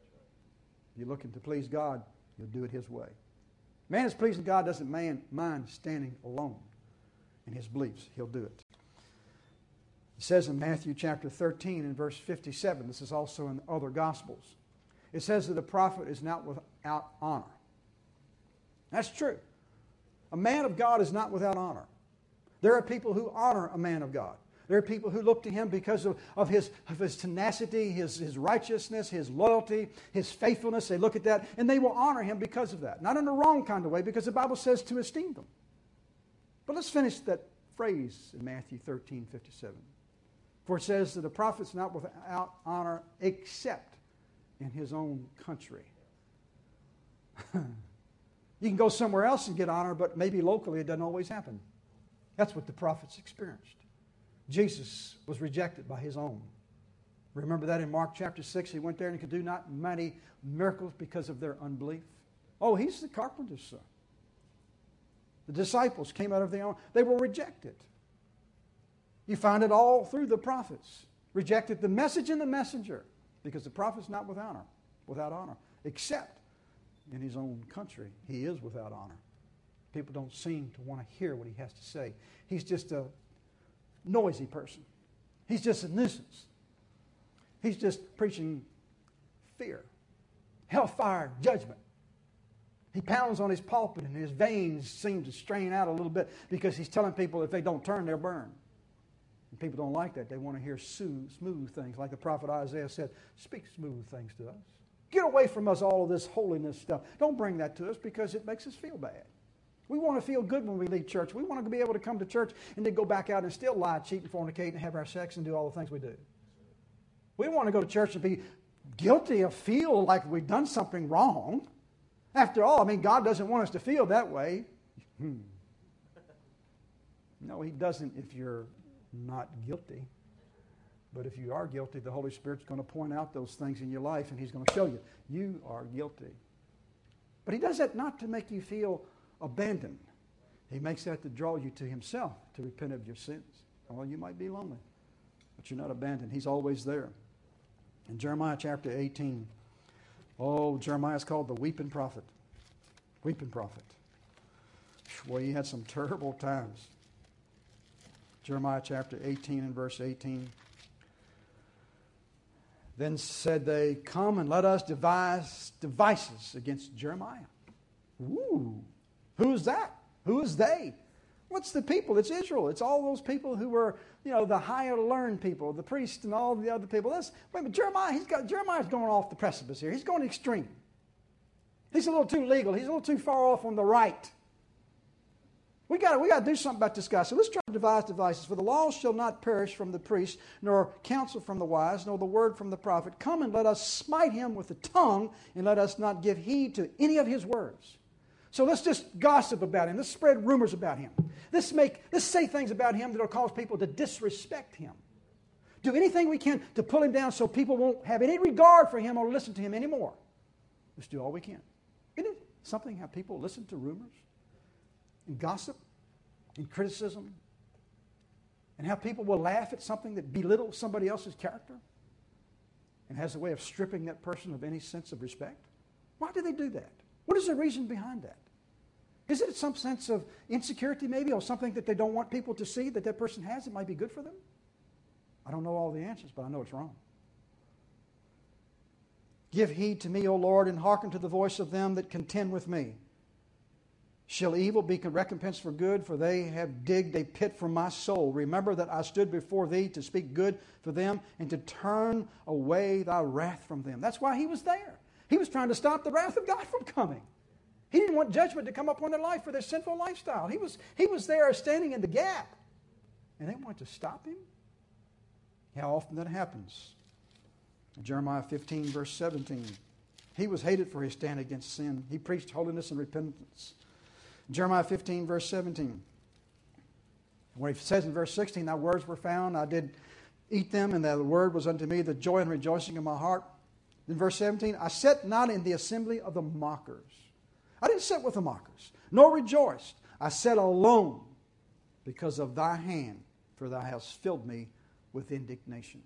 If you're looking to please God, you'll do it His way. Man is pleasing God doesn't man, mind standing alone in his beliefs. He'll do it. It says in Matthew chapter thirteen and verse fifty-seven, this is also in other Gospels, it says that the prophet is not without honor. That's true. A man of God is not without honor. There are people who honor a man of God. There are people who look to him because of, of, his, of his tenacity, his, his righteousness, his loyalty, his faithfulness. They look at that and they will honor him because of that. Not in the wrong kind of way, because the Bible says to esteem them. But let's finish that phrase in Matthew thirteen fifty-seven. For it says that a prophet's not without honor except in his own country. You can go somewhere else and get honor, but maybe locally it doesn't always happen. That's what the prophets experienced. Jesus was rejected by his own. Remember that in Mark chapter six, he went there and could do not many miracles because of their unbelief. Oh, he's the carpenter's son. The disciples came out of their own. They were rejected. You find it all through the prophets. Rejected the message and the messenger because the prophet's not without honor, without honor, except in his own country. He is without honor. People don't seem to want to hear what he has to say. He's just a noisy person. He's just a nuisance. He's just preaching fear, hellfire, judgment. He pounds on his pulpit and his veins seem to strain out a little bit because he's telling people if they don't turn, they'll burn. And people don't like that. They want to hear smooth things. Like the prophet Isaiah said, speak smooth things to us. Get away from us all of this holiness stuff. Don't bring that to us because it makes us feel bad. We want to feel good when we leave church. We want to be able to come to church and then go back out and still lie, cheat, and fornicate and have our sex and do all the things we do. We want to go to church and be guilty or feel like we've done something wrong. After all, I mean, God doesn't want us to feel that way. Hmm. No, He doesn't if you're not guilty. But if you are guilty, the Holy Spirit's going to point out those things in your life and He's going to show you, you are guilty. But He does that not to make you feel abandoned. He makes that to draw you to Himself, to repent of your sins. Well, you might be lonely, but you're not abandoned. He's always there. In Jeremiah chapter eighteen, oh, Jeremiah's called the weeping prophet. Weeping prophet. Well, he had some terrible times. Jeremiah chapter eighteen and verse eighteen. Then said they, come and let us devise devices against Jeremiah. Ooh, who's that? Who is they? What's the people? It's Israel. It's all those people who were, you know, the higher learned people, the priests and all the other people. That's, wait a minute, Jeremiah, he's got, Jeremiah's going off the precipice here. He's going extreme. He's a little too legal. He's a little too far off on the right. We got we got to do something about this guy. So let's try to devise devices. For the law shall not perish from the priest, nor counsel from the wise, nor the word from the prophet. Come and let us smite him with the tongue, and let us not give heed to any of his words. So let's just gossip about him. Let's spread rumors about him. Let's make let's say things about him that will cause people to disrespect him. Do anything we can to pull him down so people won't have any regard for him or listen to him anymore. Let's do all we can. Isn't it something how people listen to rumors and gossip and criticism, and how people will laugh at something that belittles somebody else's character and has a way of stripping that person of any sense of respect? Why do they do that? What is the reason behind that? Is it some sense of insecurity maybe, or something that they don't want people to see that that person has that might be good for them? I don't know all the answers, but I know it's wrong. Give heed to me, O Lord, and hearken to the voice of them that contend with me. Shall evil be recompensed for good? For they have digged a pit for my soul. Remember that I stood before thee to speak good for them and to turn away thy wrath from them. That's why he was there. He was trying to stop the wrath of God from coming. He didn't want judgment to come upon their life for their sinful lifestyle. He was, he was there standing in the gap. And they wanted to stop him? How often that happens. Jeremiah fifteen, verse seventeen. He was hated for his stand against sin. He preached holiness and repentance. Jeremiah fifteen, verse seventeen. When he says in verse sixteen, thy words were found, I did eat them, and the word was unto me the joy and rejoicing of my heart. In verse seventeen, I sat not in the assembly of the mockers. I didn't sit with the mockers, nor rejoiced. I sat alone because of thy hand, for thou hast filled me with indignation.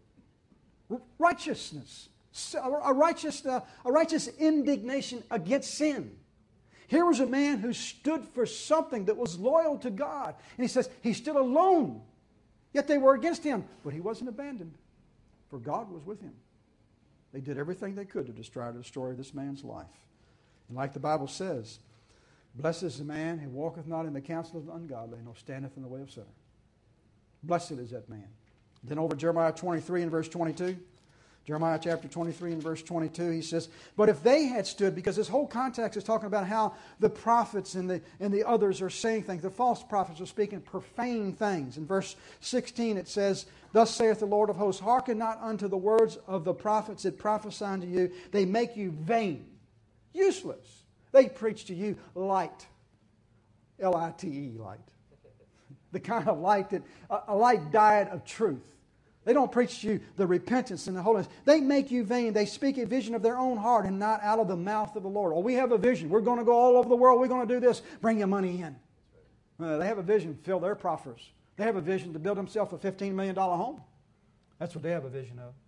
Righteousness, a righteous, uh, a righteous indignation against sin. Here was a man who stood for something that was loyal to God. And he says he stood alone, yet they were against him. But he wasn't abandoned, for God was with him. They did everything they could to destroy, to destroy this man's life. And like the Bible says, blessed is the man who walketh not in the counsel of the ungodly, nor standeth in the way of sinners. Blessed is that man. Then over Jeremiah twenty-three and verse twenty-two. Jeremiah chapter twenty-three and verse twenty-two, he says, but if they had stood, because this whole context is talking about how the prophets and the, and the others are saying things. The false prophets are speaking profane things. In verse sixteen it says, thus saith the Lord of hosts, hearken not unto the words of the prophets that prophesy unto you. They make you vain, useless. They preach to you light, L I T E, light. The kind of light that, a light diet of truth. They don't preach to you the repentance and the holiness. They make you vain. They speak a vision of their own heart and not out of the mouth of the Lord. Oh, we have a vision. We're going to go all over the world. We're going to do this. Bring your money in. Uh, they have a vision to fill their coffers. They have a vision to build themselves a fifteen million dollars home. That's what they have a vision of.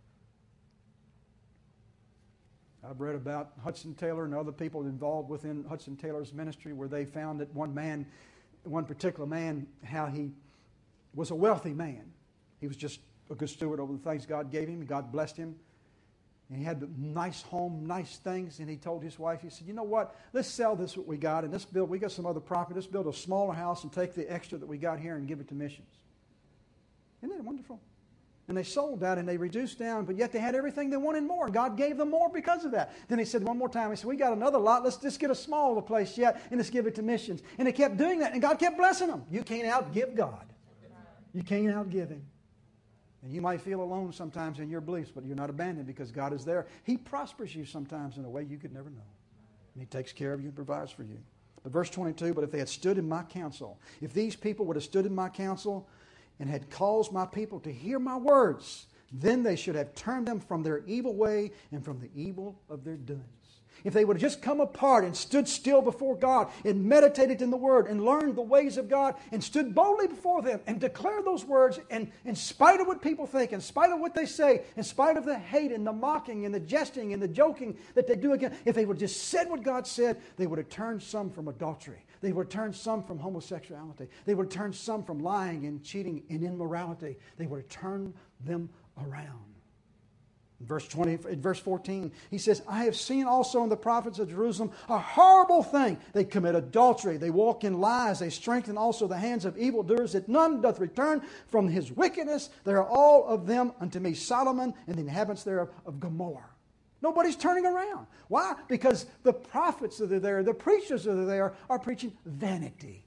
I've read about Hudson Taylor and other people involved within Hudson Taylor's ministry where they found that one man, one particular man, how he was a wealthy man. He was just a good steward over the things God gave him. God blessed him. And he had a nice home, nice things. And he told his wife, he said, you know what? Let's sell this what we got and let's build, we got some other property. Let's build a smaller house and take the extra that we got here and give it to missions. Isn't that wonderful? And they sold that and they reduced down, but yet they had everything they wanted more. And God gave them more because of that. Then he said one more time, he said, we got another lot. Let's just get a smaller place yet and let's give it to missions. And they kept doing that and God kept blessing them. You can't outgive God. You can't outgive Him. And you might feel alone sometimes in your beliefs, but you're not abandoned because God is there. He prospers you sometimes in a way you could never know. And He takes care of you and provides for you. But verse twenty-two, but if they had stood in my counsel, if these people would have stood in my counsel and had caused my people to hear my words, then they should have turned them from their evil way and from the evil of their doings. If they would have just come apart and stood still before God and meditated in the Word and learned the ways of God and stood boldly before them and declared those words, and in spite of what people think, in spite of what they say, in spite of the hate and the mocking and the jesting and the joking that they do again, if they would have just said what God said, they would have turned some from adultery. They would have turned some from homosexuality. They would have turned some from lying and cheating and immorality. They would have turned them around. In verse twenty, in verse fourteen, he says, I have seen also in the prophets of Jerusalem a horrible thing. They commit adultery. They walk in lies. They strengthen also the hands of evildoers, that none doth return from his wickedness. They are all of them unto me Solomon and the inhabitants thereof of Gomorrah. Nobody's turning around. Why? Because the prophets that are there, the preachers that are there, are preaching vanity.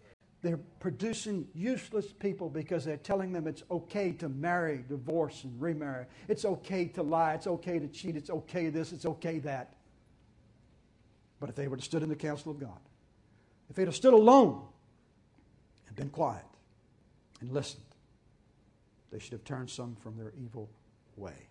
They're producing useless people because they're telling them it's okay to marry, divorce, and remarry. It's okay to lie. It's okay to cheat. It's okay this. It's okay that. But if they would have stood in the counsel of God, if they'd have stood alone and been quiet and listened, they should have turned some from their evil way.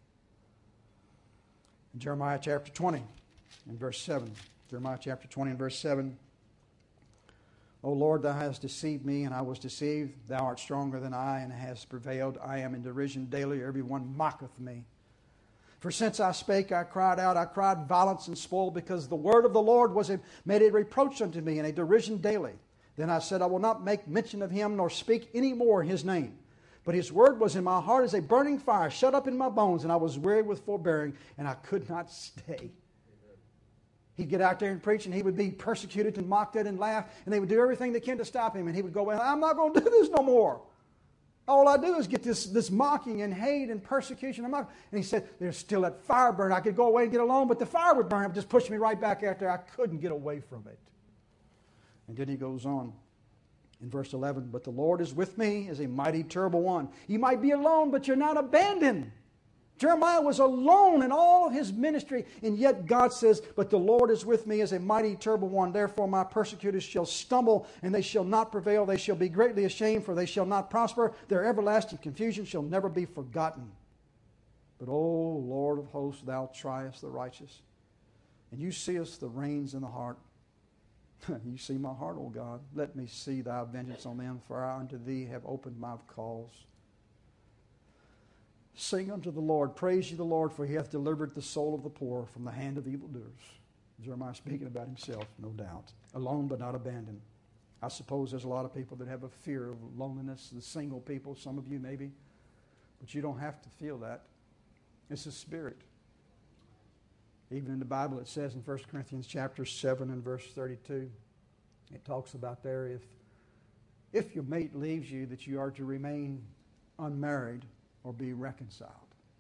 In Jeremiah chapter twenty and verse seven, Jeremiah chapter twenty and verse seven, O Lord, thou hast deceived me, and I was deceived. Thou art stronger than I, and hast prevailed. I am in derision daily. Every one mocketh me. For since I spake, I cried out. I cried violence and spoil, because the word of the Lord was a, made a reproach unto me, and a derision daily. Then I said, I will not make mention of him, nor speak any more in his name. But his word was in my heart as a burning fire, shut up in my bones, and I was weary with forbearing, and I could not stay. He'd get out there and preach, and he would be persecuted and mocked at and laughed, and they would do everything they can to stop him, and he would go away, I'm not going to do this no more. All I do is get this, this mocking and hate and persecution. I'm not. And he said, there's still that fire burn. I could go away and get alone, but the fire would burn up, just push me right back out there. I couldn't get away from it. And then he goes on in verse eleven, but the Lord is with me as a mighty, terrible one. You might be alone, but you're not abandoned. Jeremiah was alone in all of his ministry, and yet God says, but the Lord is with me as a mighty, terrible one. Therefore my persecutors shall stumble, and they shall not prevail. They shall be greatly ashamed, for they shall not prosper. Their everlasting confusion shall never be forgotten. But, O Lord of hosts, thou triest the righteous, and you seest the reins in the heart. You see my heart, O God. Let me see thy vengeance on them, for I unto thee have opened my cause. Sing unto the Lord, praise ye the Lord, for he hath delivered the soul of the poor from the hand of evildoers. Jeremiah speaking about himself, no doubt. Alone but not abandoned. I suppose there's a lot of people that have a fear of loneliness, the single people, some of you maybe. But you don't have to feel that. It's a spirit. Even in the Bible it says in First Corinthians chapter seven and verse thirty-two, it talks about there, if, if your mate leaves you, that you are to remain unmarried or be reconciled.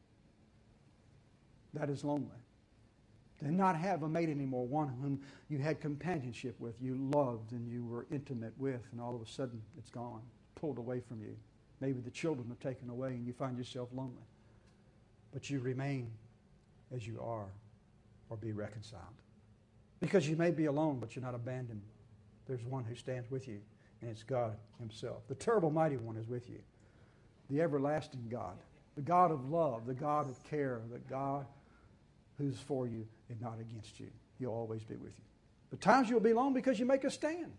That is lonely. To not have a mate anymore, one whom you had companionship with, you loved and you were intimate with, and all of a sudden it's gone, pulled away from you. Maybe the children are taken away and you find yourself lonely. But you remain as you are or be reconciled. Because you may be alone, but you're not abandoned. There's one who stands with you, and it's God himself. The terrible mighty one is with you. The everlasting God, the God of love, the God of care, the God who's for you and not against you. He'll always be with you. But times you'll be alone because you make a stand.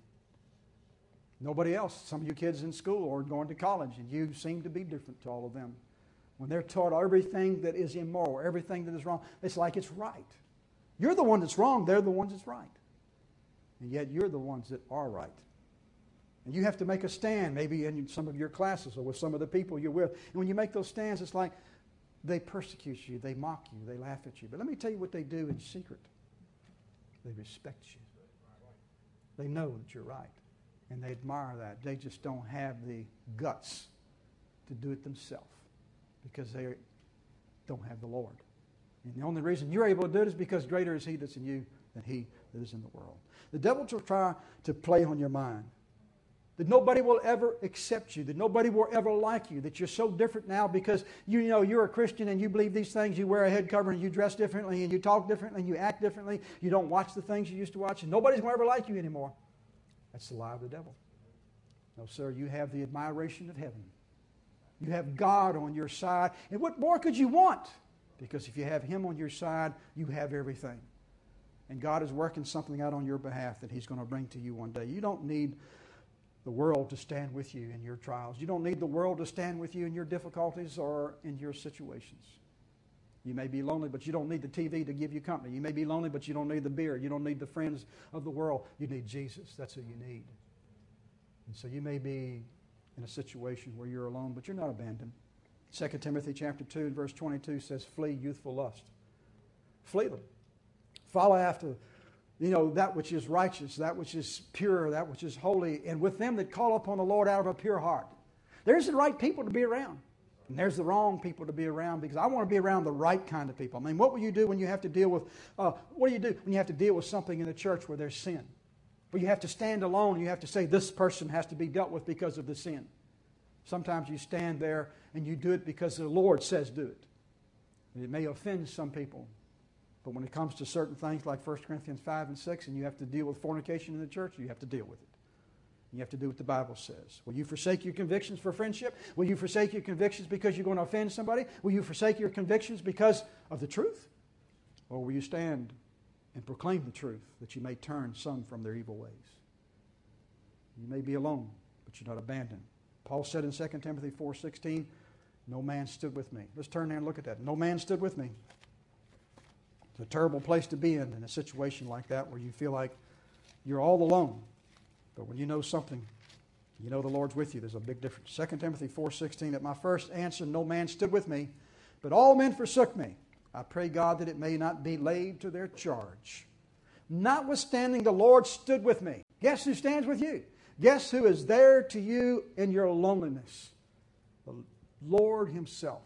Nobody else, some of you kids in school or going to college, and you seem to be different to all of them. When they're taught everything that is immoral, everything that is wrong, it's like it's right. You're the one that's wrong, they're the ones that's right. And yet you're the ones that are right. And you have to make a stand, maybe in some of your classes or with some of the people you're with. And when you make those stands, it's like they persecute you, they mock you, they laugh at you. But let me tell you what they do in secret. They respect you. They know that you're right. And they admire that. They just don't have the guts to do it themselves because they don't have the Lord. And the only reason you're able to do it is because greater is he that's in you than he that is in the world. The devil will try to play on your mind that nobody will ever accept you, that nobody will ever like you, that you're so different now because you know you're a Christian and you believe these things, you wear a head covering, you dress differently, and you talk differently, and you act differently, you don't watch the things you used to watch, and nobody's going to ever like you anymore. That's the lie of the devil. No, sir, you have the admiration of heaven. You have God on your side, and what more could you want? Because if you have him on your side, you have everything. And God is working something out on your behalf that he's going to bring to you one day. You don't need the world to stand with you in your trials. You don't need the world to stand with you in your difficulties or in your situations. You may be lonely, but you don't need the T V to give you company. You may be lonely, but you don't need the beer. You don't need the friends of the world. You need Jesus. That's who you need. And so you may be in a situation where you're alone, but you're not abandoned. Second Timothy chapter two and verse twenty-two says, flee youthful lust. Flee them. Follow after, you know, that which is righteous, that which is pure, that which is holy, and with them that call upon the Lord out of a pure heart. There's the right people to be around. And there's the wrong people to be around, because I want to be around the right kind of people. I mean, what will you do when you have to deal with, uh, what do you do when you have to deal with something in the church where there's sin? Where you have to stand alone and you have to say this person has to be dealt with because of the sin. Sometimes you stand there and you do it because the Lord says do it. And it may offend some people. But when it comes to certain things like First Corinthians five and six, and you have to deal with fornication in the church, you have to deal with it. You have to do what the Bible says. Will you forsake your convictions for friendship? Will you forsake your convictions because you're going to offend somebody? Will you forsake your convictions because of the truth? Or will you stand and proclaim the truth that you may turn some from their evil ways? You may be alone, but you're not abandoned. Paul said in Second Timothy four sixteen, no man stood with me. Let's turn there and look at that. No man stood with me. It's a terrible place to be in, in a situation like that where you feel like you're all alone. But when you know something, you know the Lord's with you. There's a big difference. Second Timothy four sixteen, at my first answer, no man stood with me, but all men forsook me. I pray God that it may not be laid to their charge. Notwithstanding, the Lord stood with me. Guess who stands with you? Guess who is there to you in your loneliness? The Lord Himself,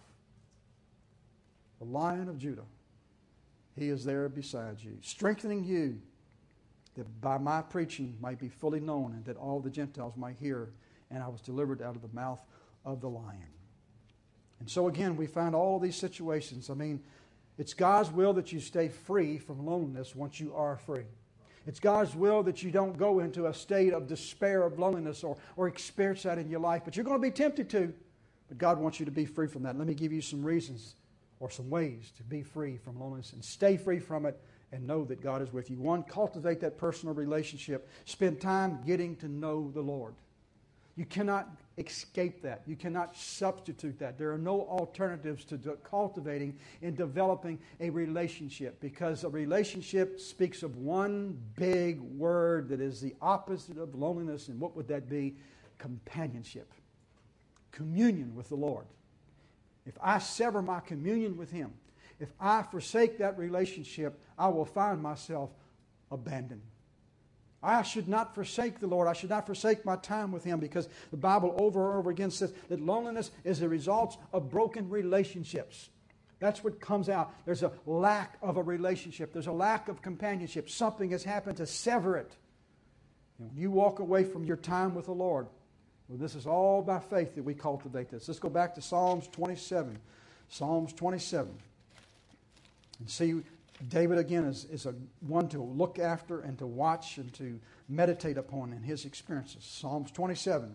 the Lion of Judah. He is there beside you, strengthening you, that by my preaching might be fully known and that all the Gentiles might hear, and I was delivered out of the mouth of the lion. And so again, we find all of these situations. I mean, it's God's will that you stay free from loneliness once you are free. It's God's will that you don't go into a state of despair of loneliness or, or experience that in your life, but you're going to be tempted to. But God wants you to be free from that. Let me give you some reasons or some ways to be free from loneliness and stay free from it and know that God is with you. One, cultivate that personal relationship. Spend time getting to know the Lord. You cannot escape that. You cannot substitute that. There are no alternatives to cultivating and developing a relationship, because a relationship speaks of one big word that is the opposite of loneliness. And what would that be? Companionship. Communion with the Lord. If I sever my communion with Him, if I forsake that relationship, I will find myself abandoned. I should not forsake the Lord. I should not forsake my time with Him, because the Bible over and over again says that loneliness is the result of broken relationships. That's what comes out. There's a lack of a relationship. There's a lack of companionship. Something has happened to sever it. And when you walk away from your time with the Lord, well, this is all by faith that we cultivate this. Let's go back to Psalms twenty-seven. Psalms twenty-seven. And see, David, again, is, is a one to look after and to watch and to meditate upon in his experiences. Psalms twenty-seven.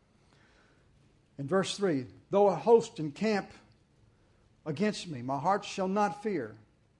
In verse three, though a host encamp against me, my heart shall not fear.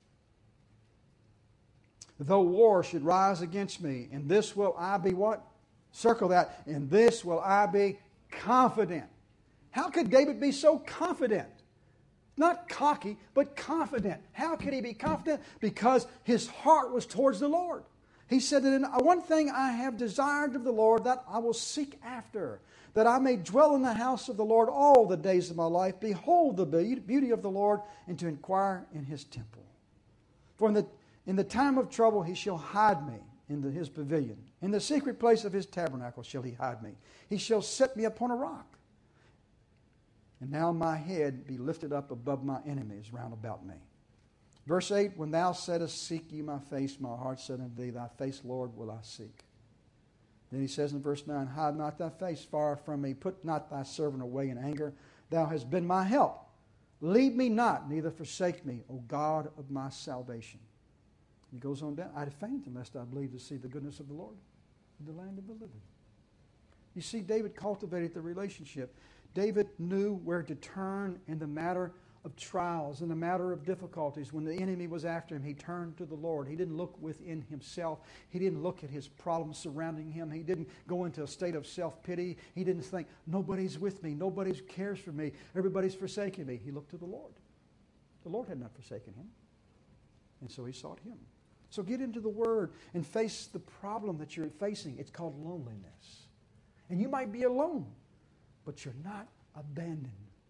Though war should rise against me, in this will I be what? Circle that. In this will I be confident. How could David be so confident? Not cocky, but confident. How could he be confident? Because his heart was towards the Lord. He said that in one thing I have desired of the Lord, that I will seek after, that I may dwell in the house of the Lord all the days of my life, behold the beauty of the Lord, and to inquire in His temple. For in the, in the time of trouble He shall hide me in the, His pavilion. In the secret place of His tabernacle shall He hide me. He shall set me upon a rock. And now my head be lifted up above my enemies round about me. Verse eight, when thou saidst, seek ye my face, my heart said unto thee, thy face, Lord, will I seek. Then he says in verse nine, hide not thy face far from me, put not thy servant away in anger. Thou hast been my help. Leave me not, neither forsake me, O God of my salvation. He goes on down, I'd faint unless I believe to see the goodness of the Lord in the land of the living. You see, David cultivated the relationship. David knew where to turn in the matter of trials, in the matter of difficulties. When the enemy was after him, he turned to the Lord. He didn't look within himself. He didn't look at his problems surrounding him. He didn't go into a state of self-pity. He didn't think, nobody's with me. Nobody cares for me. Everybody's forsaking me. He looked to the Lord. The Lord had not forsaken him. And so he sought Him. So get into the Word and face the problem that you're facing. It's called loneliness. And you might be alone, but you're not abandoned.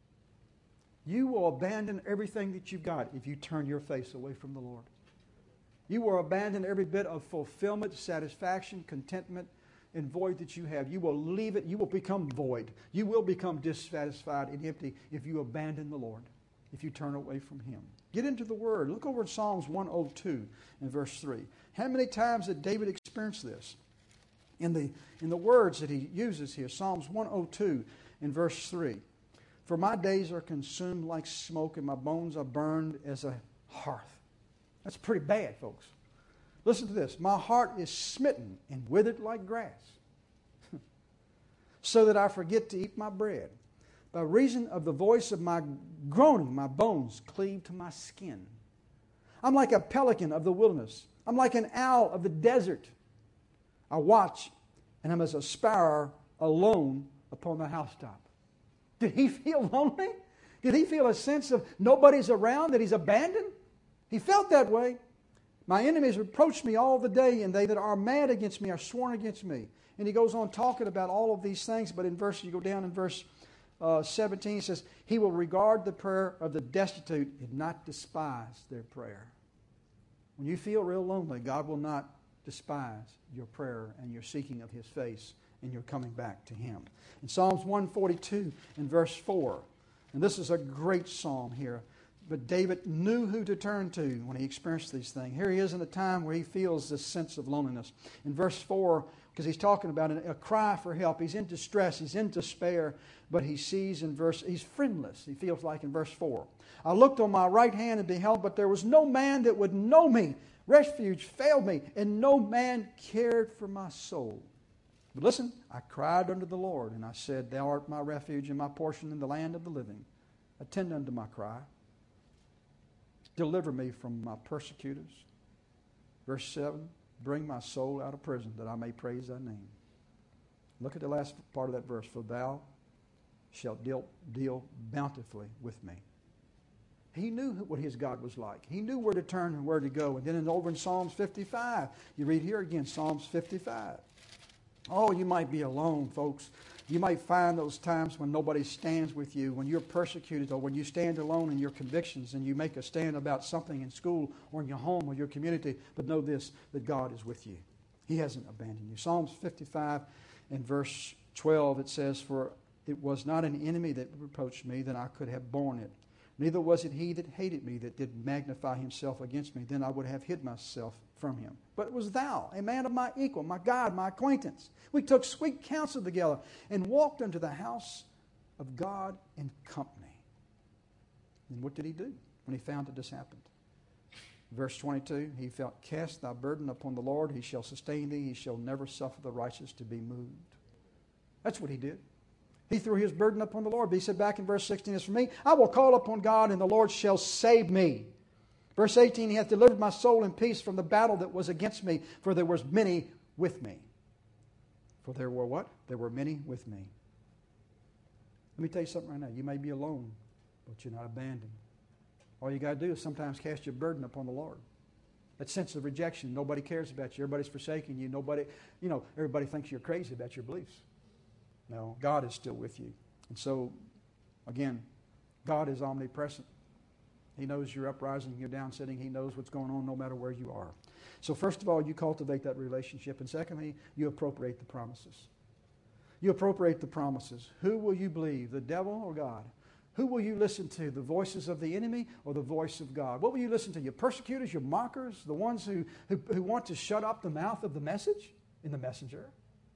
You will abandon everything that you've got if you turn your face away from the Lord. You will abandon every bit of fulfillment, satisfaction, contentment, and void that you have. You will leave it. You will become void. You will become dissatisfied and empty if you abandon the Lord, if you turn away from Him. Get into the Word. Look over at Psalms one oh two and verse three. How many times did David experience this? in the, in the words that he uses here. Psalms one oh two in verse three. For my days are consumed like smoke, and my bones are burned as a hearth. That's pretty bad, folks. Listen to this. My heart is smitten and withered like grass, so that I forget to eat my bread. By reason of the voice of my groaning, my bones cleave to my skin. I'm like a pelican of the wilderness. I'm like an owl of the desert. I watch, and I'm as a sparrow alone upon the housetop. Did he feel lonely? Did he feel a sense of nobody's around, that he's abandoned? He felt that way. My enemies reproach me all the day, and they that are mad against me are sworn against me. And he goes on talking about all of these things, but in verse, you go down in verse uh, seventeen, he says, he will regard the prayer of the destitute and not despise their prayer. When you feel real lonely, God will not despise your prayer and your seeking of His face and your coming back to Him. In Psalms one forty-two in verse four, and this is a great psalm here, but David knew who to turn to when he experienced these things. Here he is in a time where he feels this sense of loneliness. In verse four, because he's talking about a cry for help. He's in distress. He's in despair. But he sees in verse, he's friendless, he feels like in verse four. I looked on my right hand and beheld, but there was no man that would know me. Refuge failed me, and no man cared for my soul. But listen, I cried unto the Lord, and I said, Thou art my refuge and my portion in the land of the living. Attend unto my cry. Deliver me from my persecutors. Verse seven, bring my soul out of prison, that I may praise thy name. Look at the last part of that verse. For thou shalt deal, deal bountifully with me. He knew what his God was like. He knew where to turn and where to go. And then in, over in Psalms fifty-five, you read here again, Psalms fifty-five. Oh, you might be alone, folks. You might find those times when nobody stands with you, when you're persecuted, or when you stand alone in your convictions and you make a stand about something in school or in your home or your community. But know this, that God is with you. He hasn't abandoned you. Psalms fifty-five and verse twelve, it says, For it was not an enemy that reproached me, then I could have borne it. Neither was it he that hated me that did magnify himself against me. Then I would have hid myself from him. But it was thou, a man of my equal, my God, my acquaintance. We took sweet counsel together and walked unto the house of God in company. And what did he do when he found that this happened? Verse twenty-two, he felt, Cast thy burden upon the Lord, he shall sustain thee, he shall never suffer the righteous to be moved. That's what he did. He threw his burden upon the Lord. But he said back in verse sixteen, As for me, I will call upon God, and the Lord shall save me. Verse eighteen, He hath delivered my soul in peace from the battle that was against me, for there was many with me. For there were what? There were many with me. Let me tell you something right now. You may be alone, but you're not abandoned. All you got to do is sometimes cast your burden upon the Lord. That sense of rejection, nobody cares about you, everybody's forsaking you, nobody, you know, everybody thinks you're crazy about your beliefs. No, God is still with you. And so, again, God is omnipresent. He knows your uprising, your downsitting. He knows what's going on no matter where you are. So first of all, you cultivate that relationship. And secondly, you appropriate the promises. You appropriate the promises. Who will you believe, the devil or God? Who will you listen to, the voices of the enemy or the voice of God? What will you listen to, your persecutors, your mockers, the ones who, who, who want to shut up the mouth of the message in the messenger?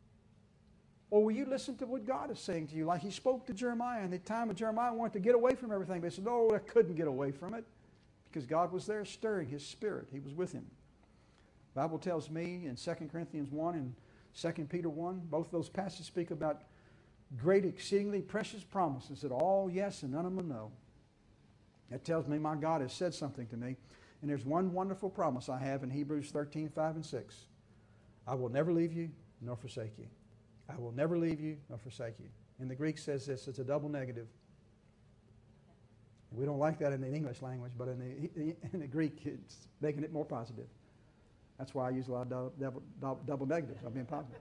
Or will you listen to what God is saying to you? Like He spoke to Jeremiah in the time of Jeremiah wanted to get away from everything. But He said, no, I couldn't get away from it because God was there stirring His Spirit. He was with him. The Bible tells me in Second Corinthians one and Second Peter one, both those passages speak about great, exceedingly precious promises that all yes and none of them no. That tells me my God has said something to me. And there's one wonderful promise I have in Hebrews thirteen, five and six. I will never leave you nor forsake you. I will never leave you nor forsake you. And the Greek says this, it's a double negative. We don't like that in the English language, but in the, in the Greek, it's making it more positive. That's why I use a lot of double, double, double, double negatives. I'm being positive.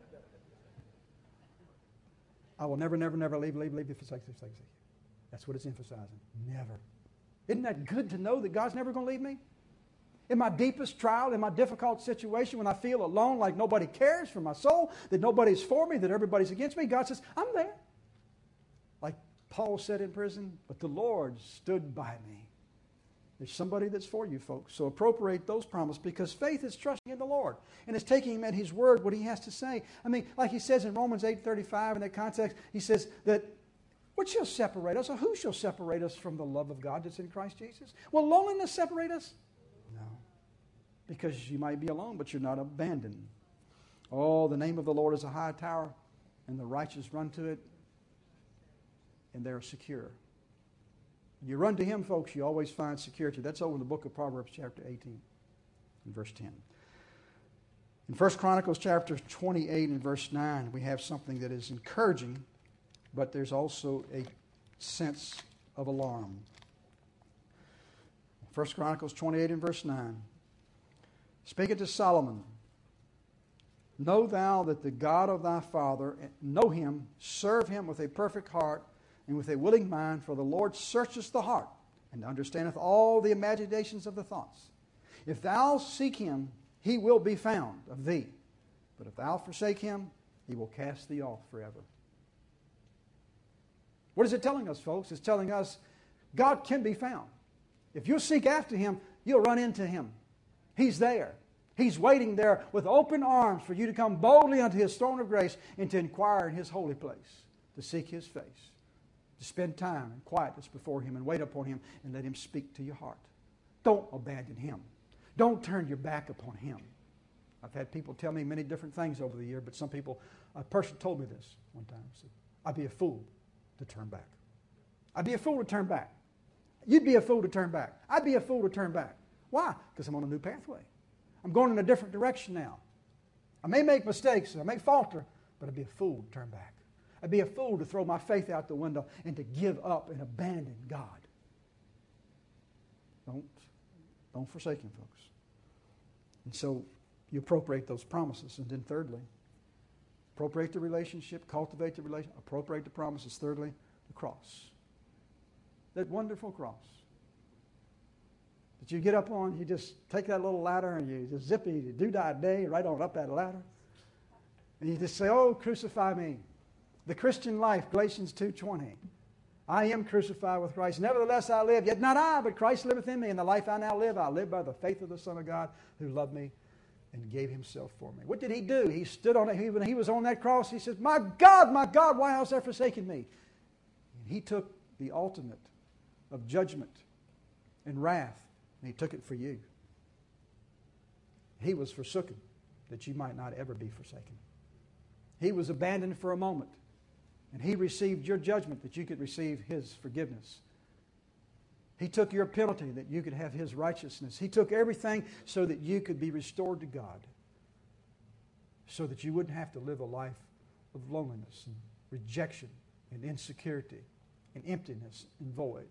I will never, never, never leave, leave, leave you, forsake you, forsake you. That's what it's emphasizing. Never. Isn't that good to know that God's never going to leave me? In my deepest trial, in my difficult situation, when I feel alone, like nobody cares for my soul, that nobody's for me, that everybody's against me, God says, I'm there. Like Paul said in prison, but the Lord stood by me. There's somebody that's for you, folks. So appropriate those promises, because faith is trusting in the Lord. And it's taking Him at His word, what He has to say. I mean, like He says in Romans eight thirty-five, in that context, He says that what shall separate us, or who shall separate us from the love of God that's in Christ Jesus? Will loneliness separate us? No. Because you might be alone, but you're not abandoned. Oh, the name of the Lord is a high tower, and the righteous run to it, and they're secure. When you run to Him, folks, you always find security. That's over in the book of Proverbs, chapter eighteen, and verse ten. In First Chronicles, chapter twenty-eight, and verse nine, we have something that is encouraging, but there's also a sense of alarm. First Chronicles twenty-eight and verse nine. Speak it to Solomon. Know thou that the God of thy father, know Him, serve Him with a perfect heart and with a willing mind, for the Lord searcheth the heart and understandeth all the imaginations of the thoughts. If thou seek Him, He will be found of thee. But if thou forsake Him, He will cast thee off forever. What is it telling us, folks? It's telling us God can be found. If you seek after Him, you'll run into Him. He's there. He's waiting there with open arms for you to come boldly unto His throne of grace and to inquire in His holy place, to seek His face, to spend time in quietness before Him and wait upon Him and let Him speak to your heart. Don't abandon Him. Don't turn your back upon Him. I've had people tell me many different things over the year, but some people, a person told me this one time. Said, I'd be a fool to turn back. I'd be a fool to turn back. You'd be a fool to turn back. I'd be a fool to turn back. Why? Because I'm on a new pathway. I'm going in a different direction now. I may make mistakes, I may falter, but I'd be a fool to turn back. I'd be a fool to throw my faith out the window and to give up and abandon God. Don't, don't forsake Him, folks. And so you appropriate those promises. And then thirdly, appropriate the relationship, cultivate the relationship, appropriate the promises. Thirdly, the cross. That wonderful cross that you get up on, you just take that little ladder and you just zip it, you do die day right on up that ladder. And you just say, oh, crucify me. The Christian life, Galatians two twenty. I am crucified with Christ. Nevertheless I live, yet not I, but Christ liveth in me. And the life I now live, I live by the faith of the Son of God who loved me and gave Himself for me. What did He do? He stood on it. When He was on that cross, He says, my God, my God, why hast thou forsaken me? And He took the ultimate of judgment and wrath, and He took it for you. He was forsaken that you might not ever be forsaken. He was abandoned for a moment, and He received your judgment that you could receive His forgiveness. He took your penalty that you could have His righteousness. He took everything so that you could be restored to God, so that you wouldn't have to live a life of loneliness and rejection and insecurity and emptiness and void.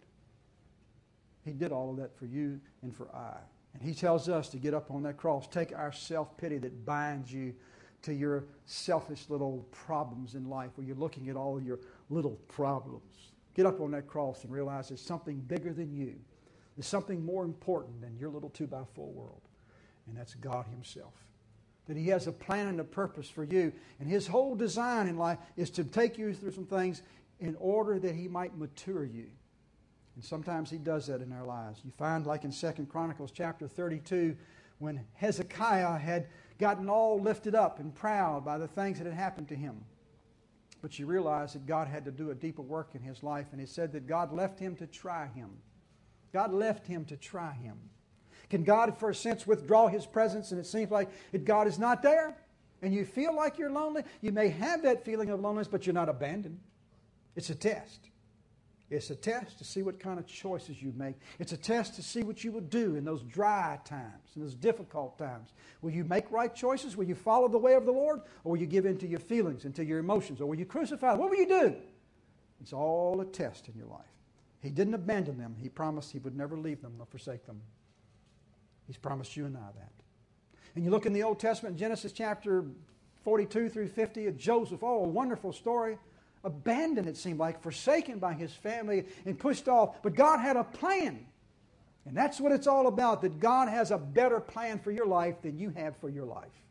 He did all of that for you and for I. And He tells us to get up on that cross, take our self-pity that binds you to your selfish little problems in life, where you're looking at all your little problems. Get up on that cross and realize there's something bigger than you. There's something more important than your little two by four world. And that's God Himself. That He has a plan and a purpose for you. And His whole design in life is to take you through some things in order that He might mature you. And sometimes He does that in our lives. You find, like in Second Chronicles chapter thirty-two, when Hezekiah had gotten all lifted up and proud by the things that had happened to him. But you realize that God had to do a deeper work in his life, and it said that God left him to try him. God left him to try him. Can God, for a sense, withdraw His presence and it seems like that God is not there? And you feel like you're lonely? You may have that feeling of loneliness, but you're not abandoned. It's a test. It's a test to see what kind of choices you make. It's a test to see what you will do in those dry times, in those difficult times. Will you make right choices? Will you follow the way of the Lord? Or will you give in to your feelings, into your emotions? Or will you crucify? What will you do? It's all a test in your life. He didn't abandon them. He promised He would never leave them nor forsake them. He's promised you and I that. And you look in the Old Testament, Genesis chapter forty-two through fifty, of Joseph. Oh, a wonderful story. Abandoned, it seemed like, forsaken by his family and pushed off. But God had a plan. And that's what it's all about, that God has a better plan for your life than you have for your life.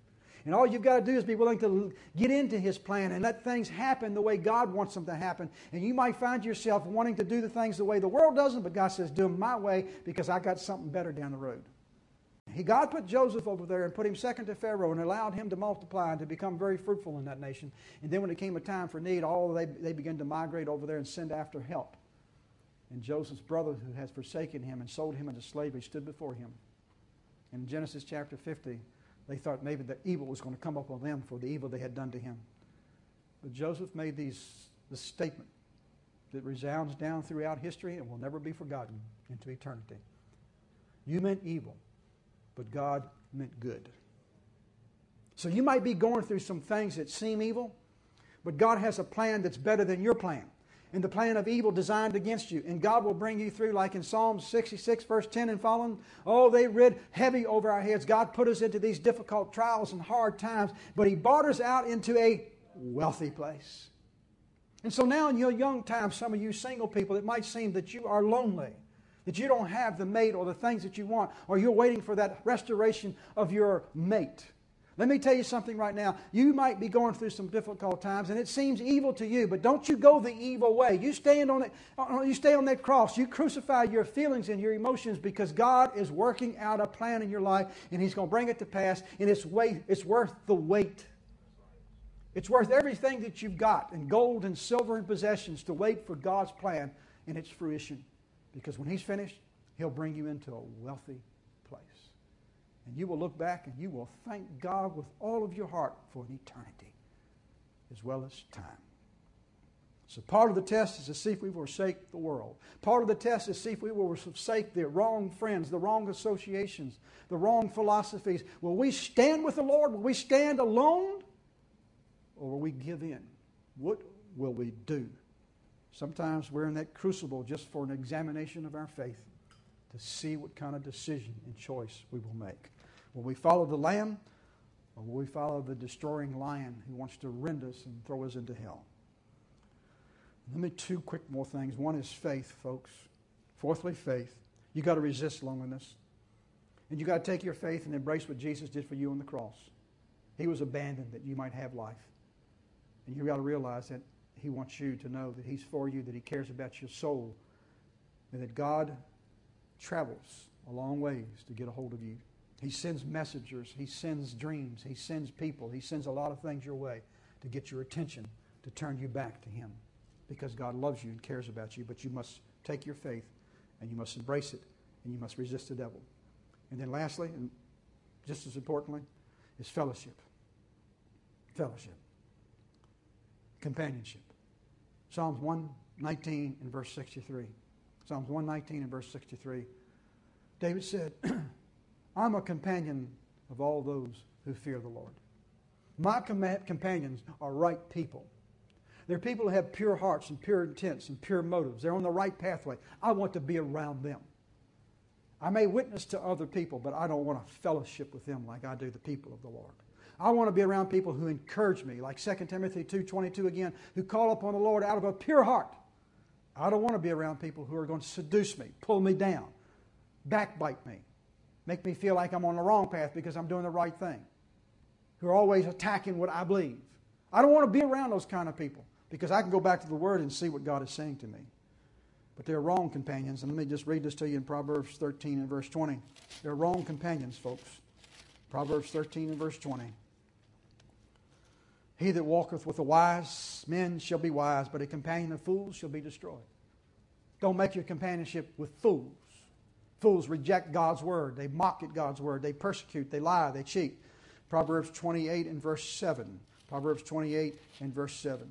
And all you've got to do is be willing to get into His plan and let things happen the way God wants them to happen. And you might find yourself wanting to do the things the way the world doesn't, but God says, do them my way because I got something better down the road. He, God put Joseph over there and put him second to Pharaoh and allowed him to multiply and to become very fruitful in that nation. And then when it came a time for need, all they, they began to migrate over there and send after help. And Joseph's brother, who had forsaken him and sold him into slavery, stood before him. In Genesis chapter fifty, they thought maybe the evil was going to come upon them for the evil they had done to him. But Joseph made these, this statement that resounds down throughout history and will never be forgotten into eternity. You meant evil, but God meant good. So you might be going through some things that seem evil, but God has a plan that's better than your plan. And the plan of evil designed against you. And God will bring you through, like in Psalm sixty-six, verse ten and following. Oh, they read heavy over our heads. God put us into these difficult trials and hard times, but He brought us out into a wealthy place. And so now in your young time, some of you single people, it might seem that you are lonely, that you don't have the mate or the things that you want, or you're waiting for that restoration of your mate. Let me tell you something right now. You might be going through some difficult times, and it seems evil to you, but don't you go the evil way. You stand on it. You stay on that cross. You crucify your feelings and your emotions because God is working out a plan in your life, and He's going to bring it to pass, and it's weight, it's worth the wait. It's worth everything that you've got in gold and silver and possessions to wait for God's plan and its fruition. Because when He's finished, He'll bring you into a wealthy place. And you will look back and you will thank God with all of your heart for an eternity as well as time. So part of the test is to see if we will forsake the world. Part of the test is to see if we will forsake the wrong friends, the wrong associations, the wrong philosophies. Will we stand with the Lord? Will we stand alone? Or will we give in? What will we do? Sometimes we're in that crucible just for an examination of our faith to see what kind of decision and choice we will make. Will we follow the Lamb, or will we follow the destroying lion who wants to rend us and throw us into hell? Let me two quick more things. One is faith, folks. Fourthly, faith. You've got to resist loneliness. And you've got to take your faith and embrace what Jesus did for you on the cross. He was abandoned that you might have life. And you've got to realize that He wants you to know that He's for you, that He cares about your soul, and that God travels a long ways to get a hold of you. He sends messengers. He sends dreams. He sends people. He sends a lot of things your way to get your attention, to turn you back to Him. Because God loves you and cares about you. But you must take your faith and you must embrace it and you must resist the devil. And then lastly, and just as importantly, is fellowship. Fellowship. Companionship. Psalms one nineteen and verse sixty-three. Psalms one nineteen and verse sixty-three. David said, I'm a companion of all those who fear the Lord. My com- companions are right people. They're people who have pure hearts and pure intents and pure motives. They're on the right pathway. I want to be around them. I may witness to other people, but I don't want to fellowship with them like I do the people of the Lord. I want to be around people who encourage me, like Second Timothy two twenty-two again, who call upon the Lord out of a pure heart. I don't want to be around people who are going to seduce me, pull me down, backbite me, make me feel like I'm on the wrong path because I'm doing the right thing, who are always attacking what I believe. I don't want to be around those kind of people because I can go back to the Word and see what God is saying to me. But they're wrong companions. And let me just read this to you in Proverbs thirteen and verse twenty. They're wrong companions, folks. Proverbs thirteen and verse twenty. He that walketh with the wise men shall be wise, but a companion of fools shall be destroyed. Don't make your companionship with fools. Fools reject God's word. They mock at God's word. They persecute. They lie. They cheat. Proverbs twenty-eight and verse seven. Proverbs twenty-eight and verse seven.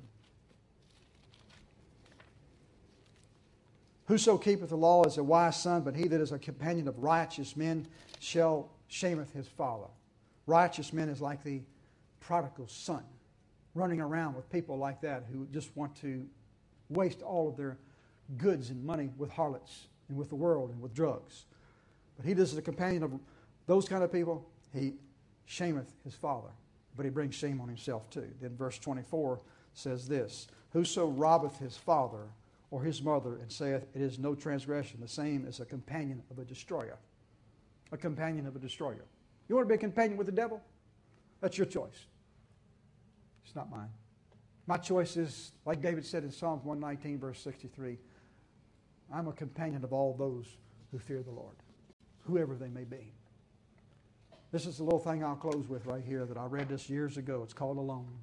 Whoso keepeth the law is a wise son, but he that is a companion of righteous men shall shameth his father. Righteous men is like the prodigal son, running around with people like that who just want to waste all of their goods and money with harlots and with the world and with drugs. But he that is a companion of those kind of people, he shameth his father, but he brings shame on himself too. Then verse twenty-four says this, Whoso robbeth his father or his mother and saith, It is no transgression, the same as a companion of a destroyer. A companion of a destroyer. You want to be a companion with the devil? That's your choice. It's not mine. My choice is, like David said in Psalms one nineteen, verse sixty-three, I'm a companion of all those who fear the Lord, whoever they may be. This is the little thing I'll close with right here that I read this years ago. It's called Alone.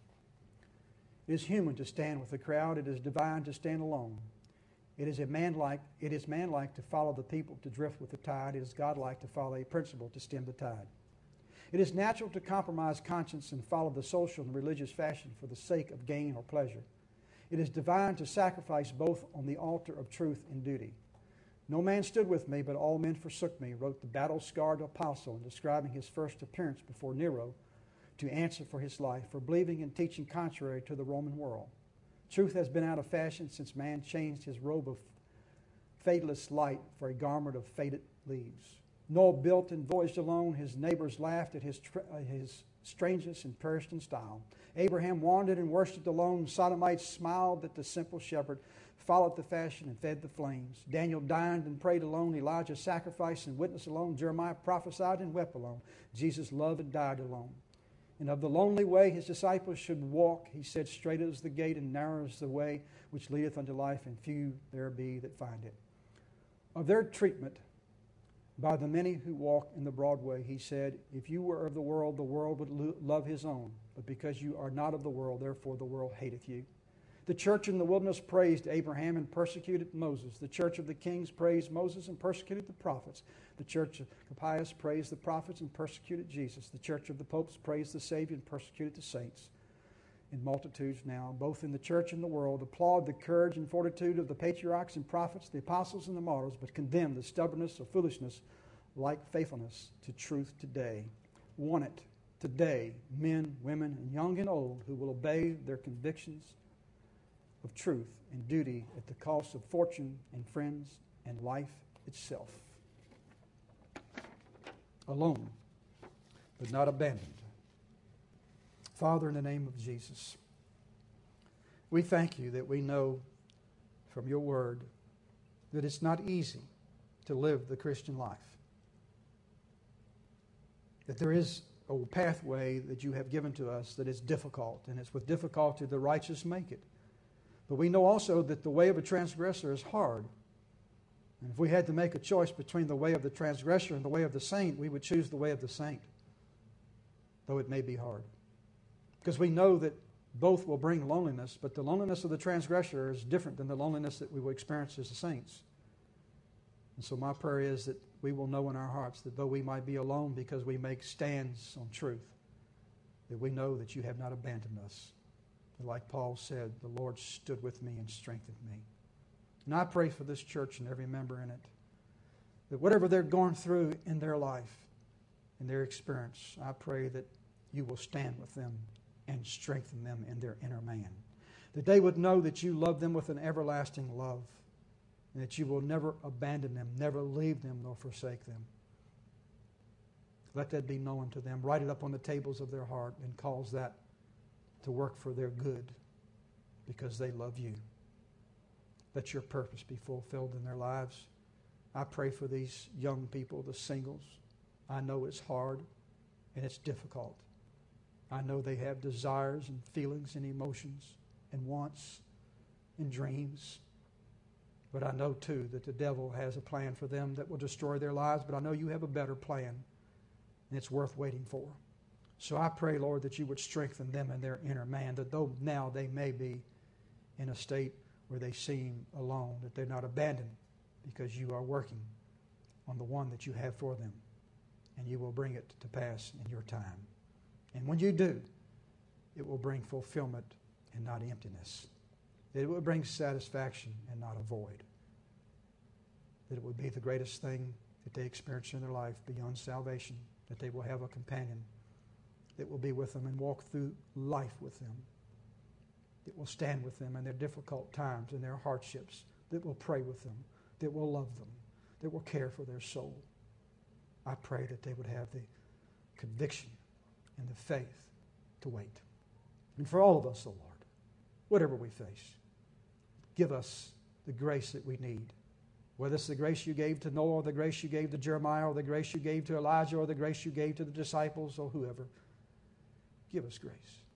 It is human to stand with the crowd. It is divine to stand alone. It is a man-like, it is man-like to follow the people, to drift with the tide. It is God-like to follow a principle, to stem the tide. It is natural to compromise conscience and follow the social and religious fashion for the sake of gain or pleasure. It is divine to sacrifice both on the altar of truth and duty. No man stood with me, but all men forsook me, wrote the battle-scarred apostle in describing his first appearance before Nero to answer for his life, for believing and teaching contrary to the Roman world. Truth has been out of fashion since man changed his robe of fadeless light for a garment of faded leaves. Noah built and voyaged alone. His neighbors laughed at his, tra- his strangeness and perished in style. Abraham wandered and worshipped alone. Sodomites smiled at the simple shepherd, followed the fashion and fed the flames. Daniel dined and prayed alone. Elijah sacrificed and witnessed alone. Jeremiah prophesied and wept alone. Jesus loved and died alone. And of the lonely way his disciples should walk, he said, straight is the gate and narrow is the way which leadeth unto life, and few there be that find it. Of their treatment by the many who walk in the broad way, he said, if you were of the world, the world would lo- love his own. But because you are not of the world, therefore the world hateth you. The church in the wilderness praised Abraham and persecuted Moses. The church of the kings praised Moses and persecuted the prophets. The church of Pius praised the prophets and persecuted Jesus. The church of the popes praised the Savior and persecuted the saints. In multitudes now, both in the church and the world, applaud the courage and fortitude of the patriarchs and prophets, the apostles and the martyrs, but condemn the stubbornness of foolishness like faithfulness to truth today. Want it today, men, women, and young and old, who will obey their convictions of truth and duty at the cost of fortune and friends and life itself. Alone, but not abandoned. Father, in the name of Jesus, we thank you that we know from your word that it's not easy to live the Christian life. That there is a pathway that you have given to us that is difficult, and it's with difficulty the righteous make it. But we know also that the way of a transgressor is hard. And if we had to make a choice between the way of the transgressor and the way of the saint, we would choose the way of the saint, though it may be hard. Because we know that both will bring loneliness, but the loneliness of the transgressor is different than the loneliness that we will experience as the saints. And so my prayer is that we will know in our hearts that though we might be alone because we make stands on truth, that we know that you have not abandoned us. Like Paul said, the Lord stood with me and strengthened me. And I pray for this church and every member in it, that whatever they're going through in their life, in their experience, I pray that you will stand with them and strengthen them in their inner man. That they would know that you love them with an everlasting love, and that you will never abandon them, never leave them, nor forsake them. Let that be known to them. Write it up on the tables of their heart and cause that to work for their good because they love you. Let your purpose be fulfilled in their lives. I pray for these young people, the singles. I know it's hard and it's difficult. I know they have desires and feelings and emotions and wants and dreams. But I know too that the devil has a plan for them that will destroy their lives. But I know you have a better plan, and it's worth waiting for. So I pray, Lord, that you would strengthen them in their inner man, that though now they may be in a state where they seem alone, that they're not abandoned because you are working on the one that you have for them, and you will bring it to pass in your time. And when you do, it will bring fulfillment and not emptiness. That it will bring satisfaction and not a void. That it would be the greatest thing that they experience in their life beyond salvation, that they will have a companion that will be with them and walk through life with them, that will stand with them in their difficult times and their hardships, that will pray with them, that will love them, that will care for their soul. I pray that they would have the conviction and the faith to wait. And for all of us, O Lord, whatever we face, give us the grace that we need. Whether it's the grace you gave to Noah, or the grace you gave to Jeremiah, or the grace you gave to Elijah, or the grace you gave to the disciples, or whoever. Give us grace.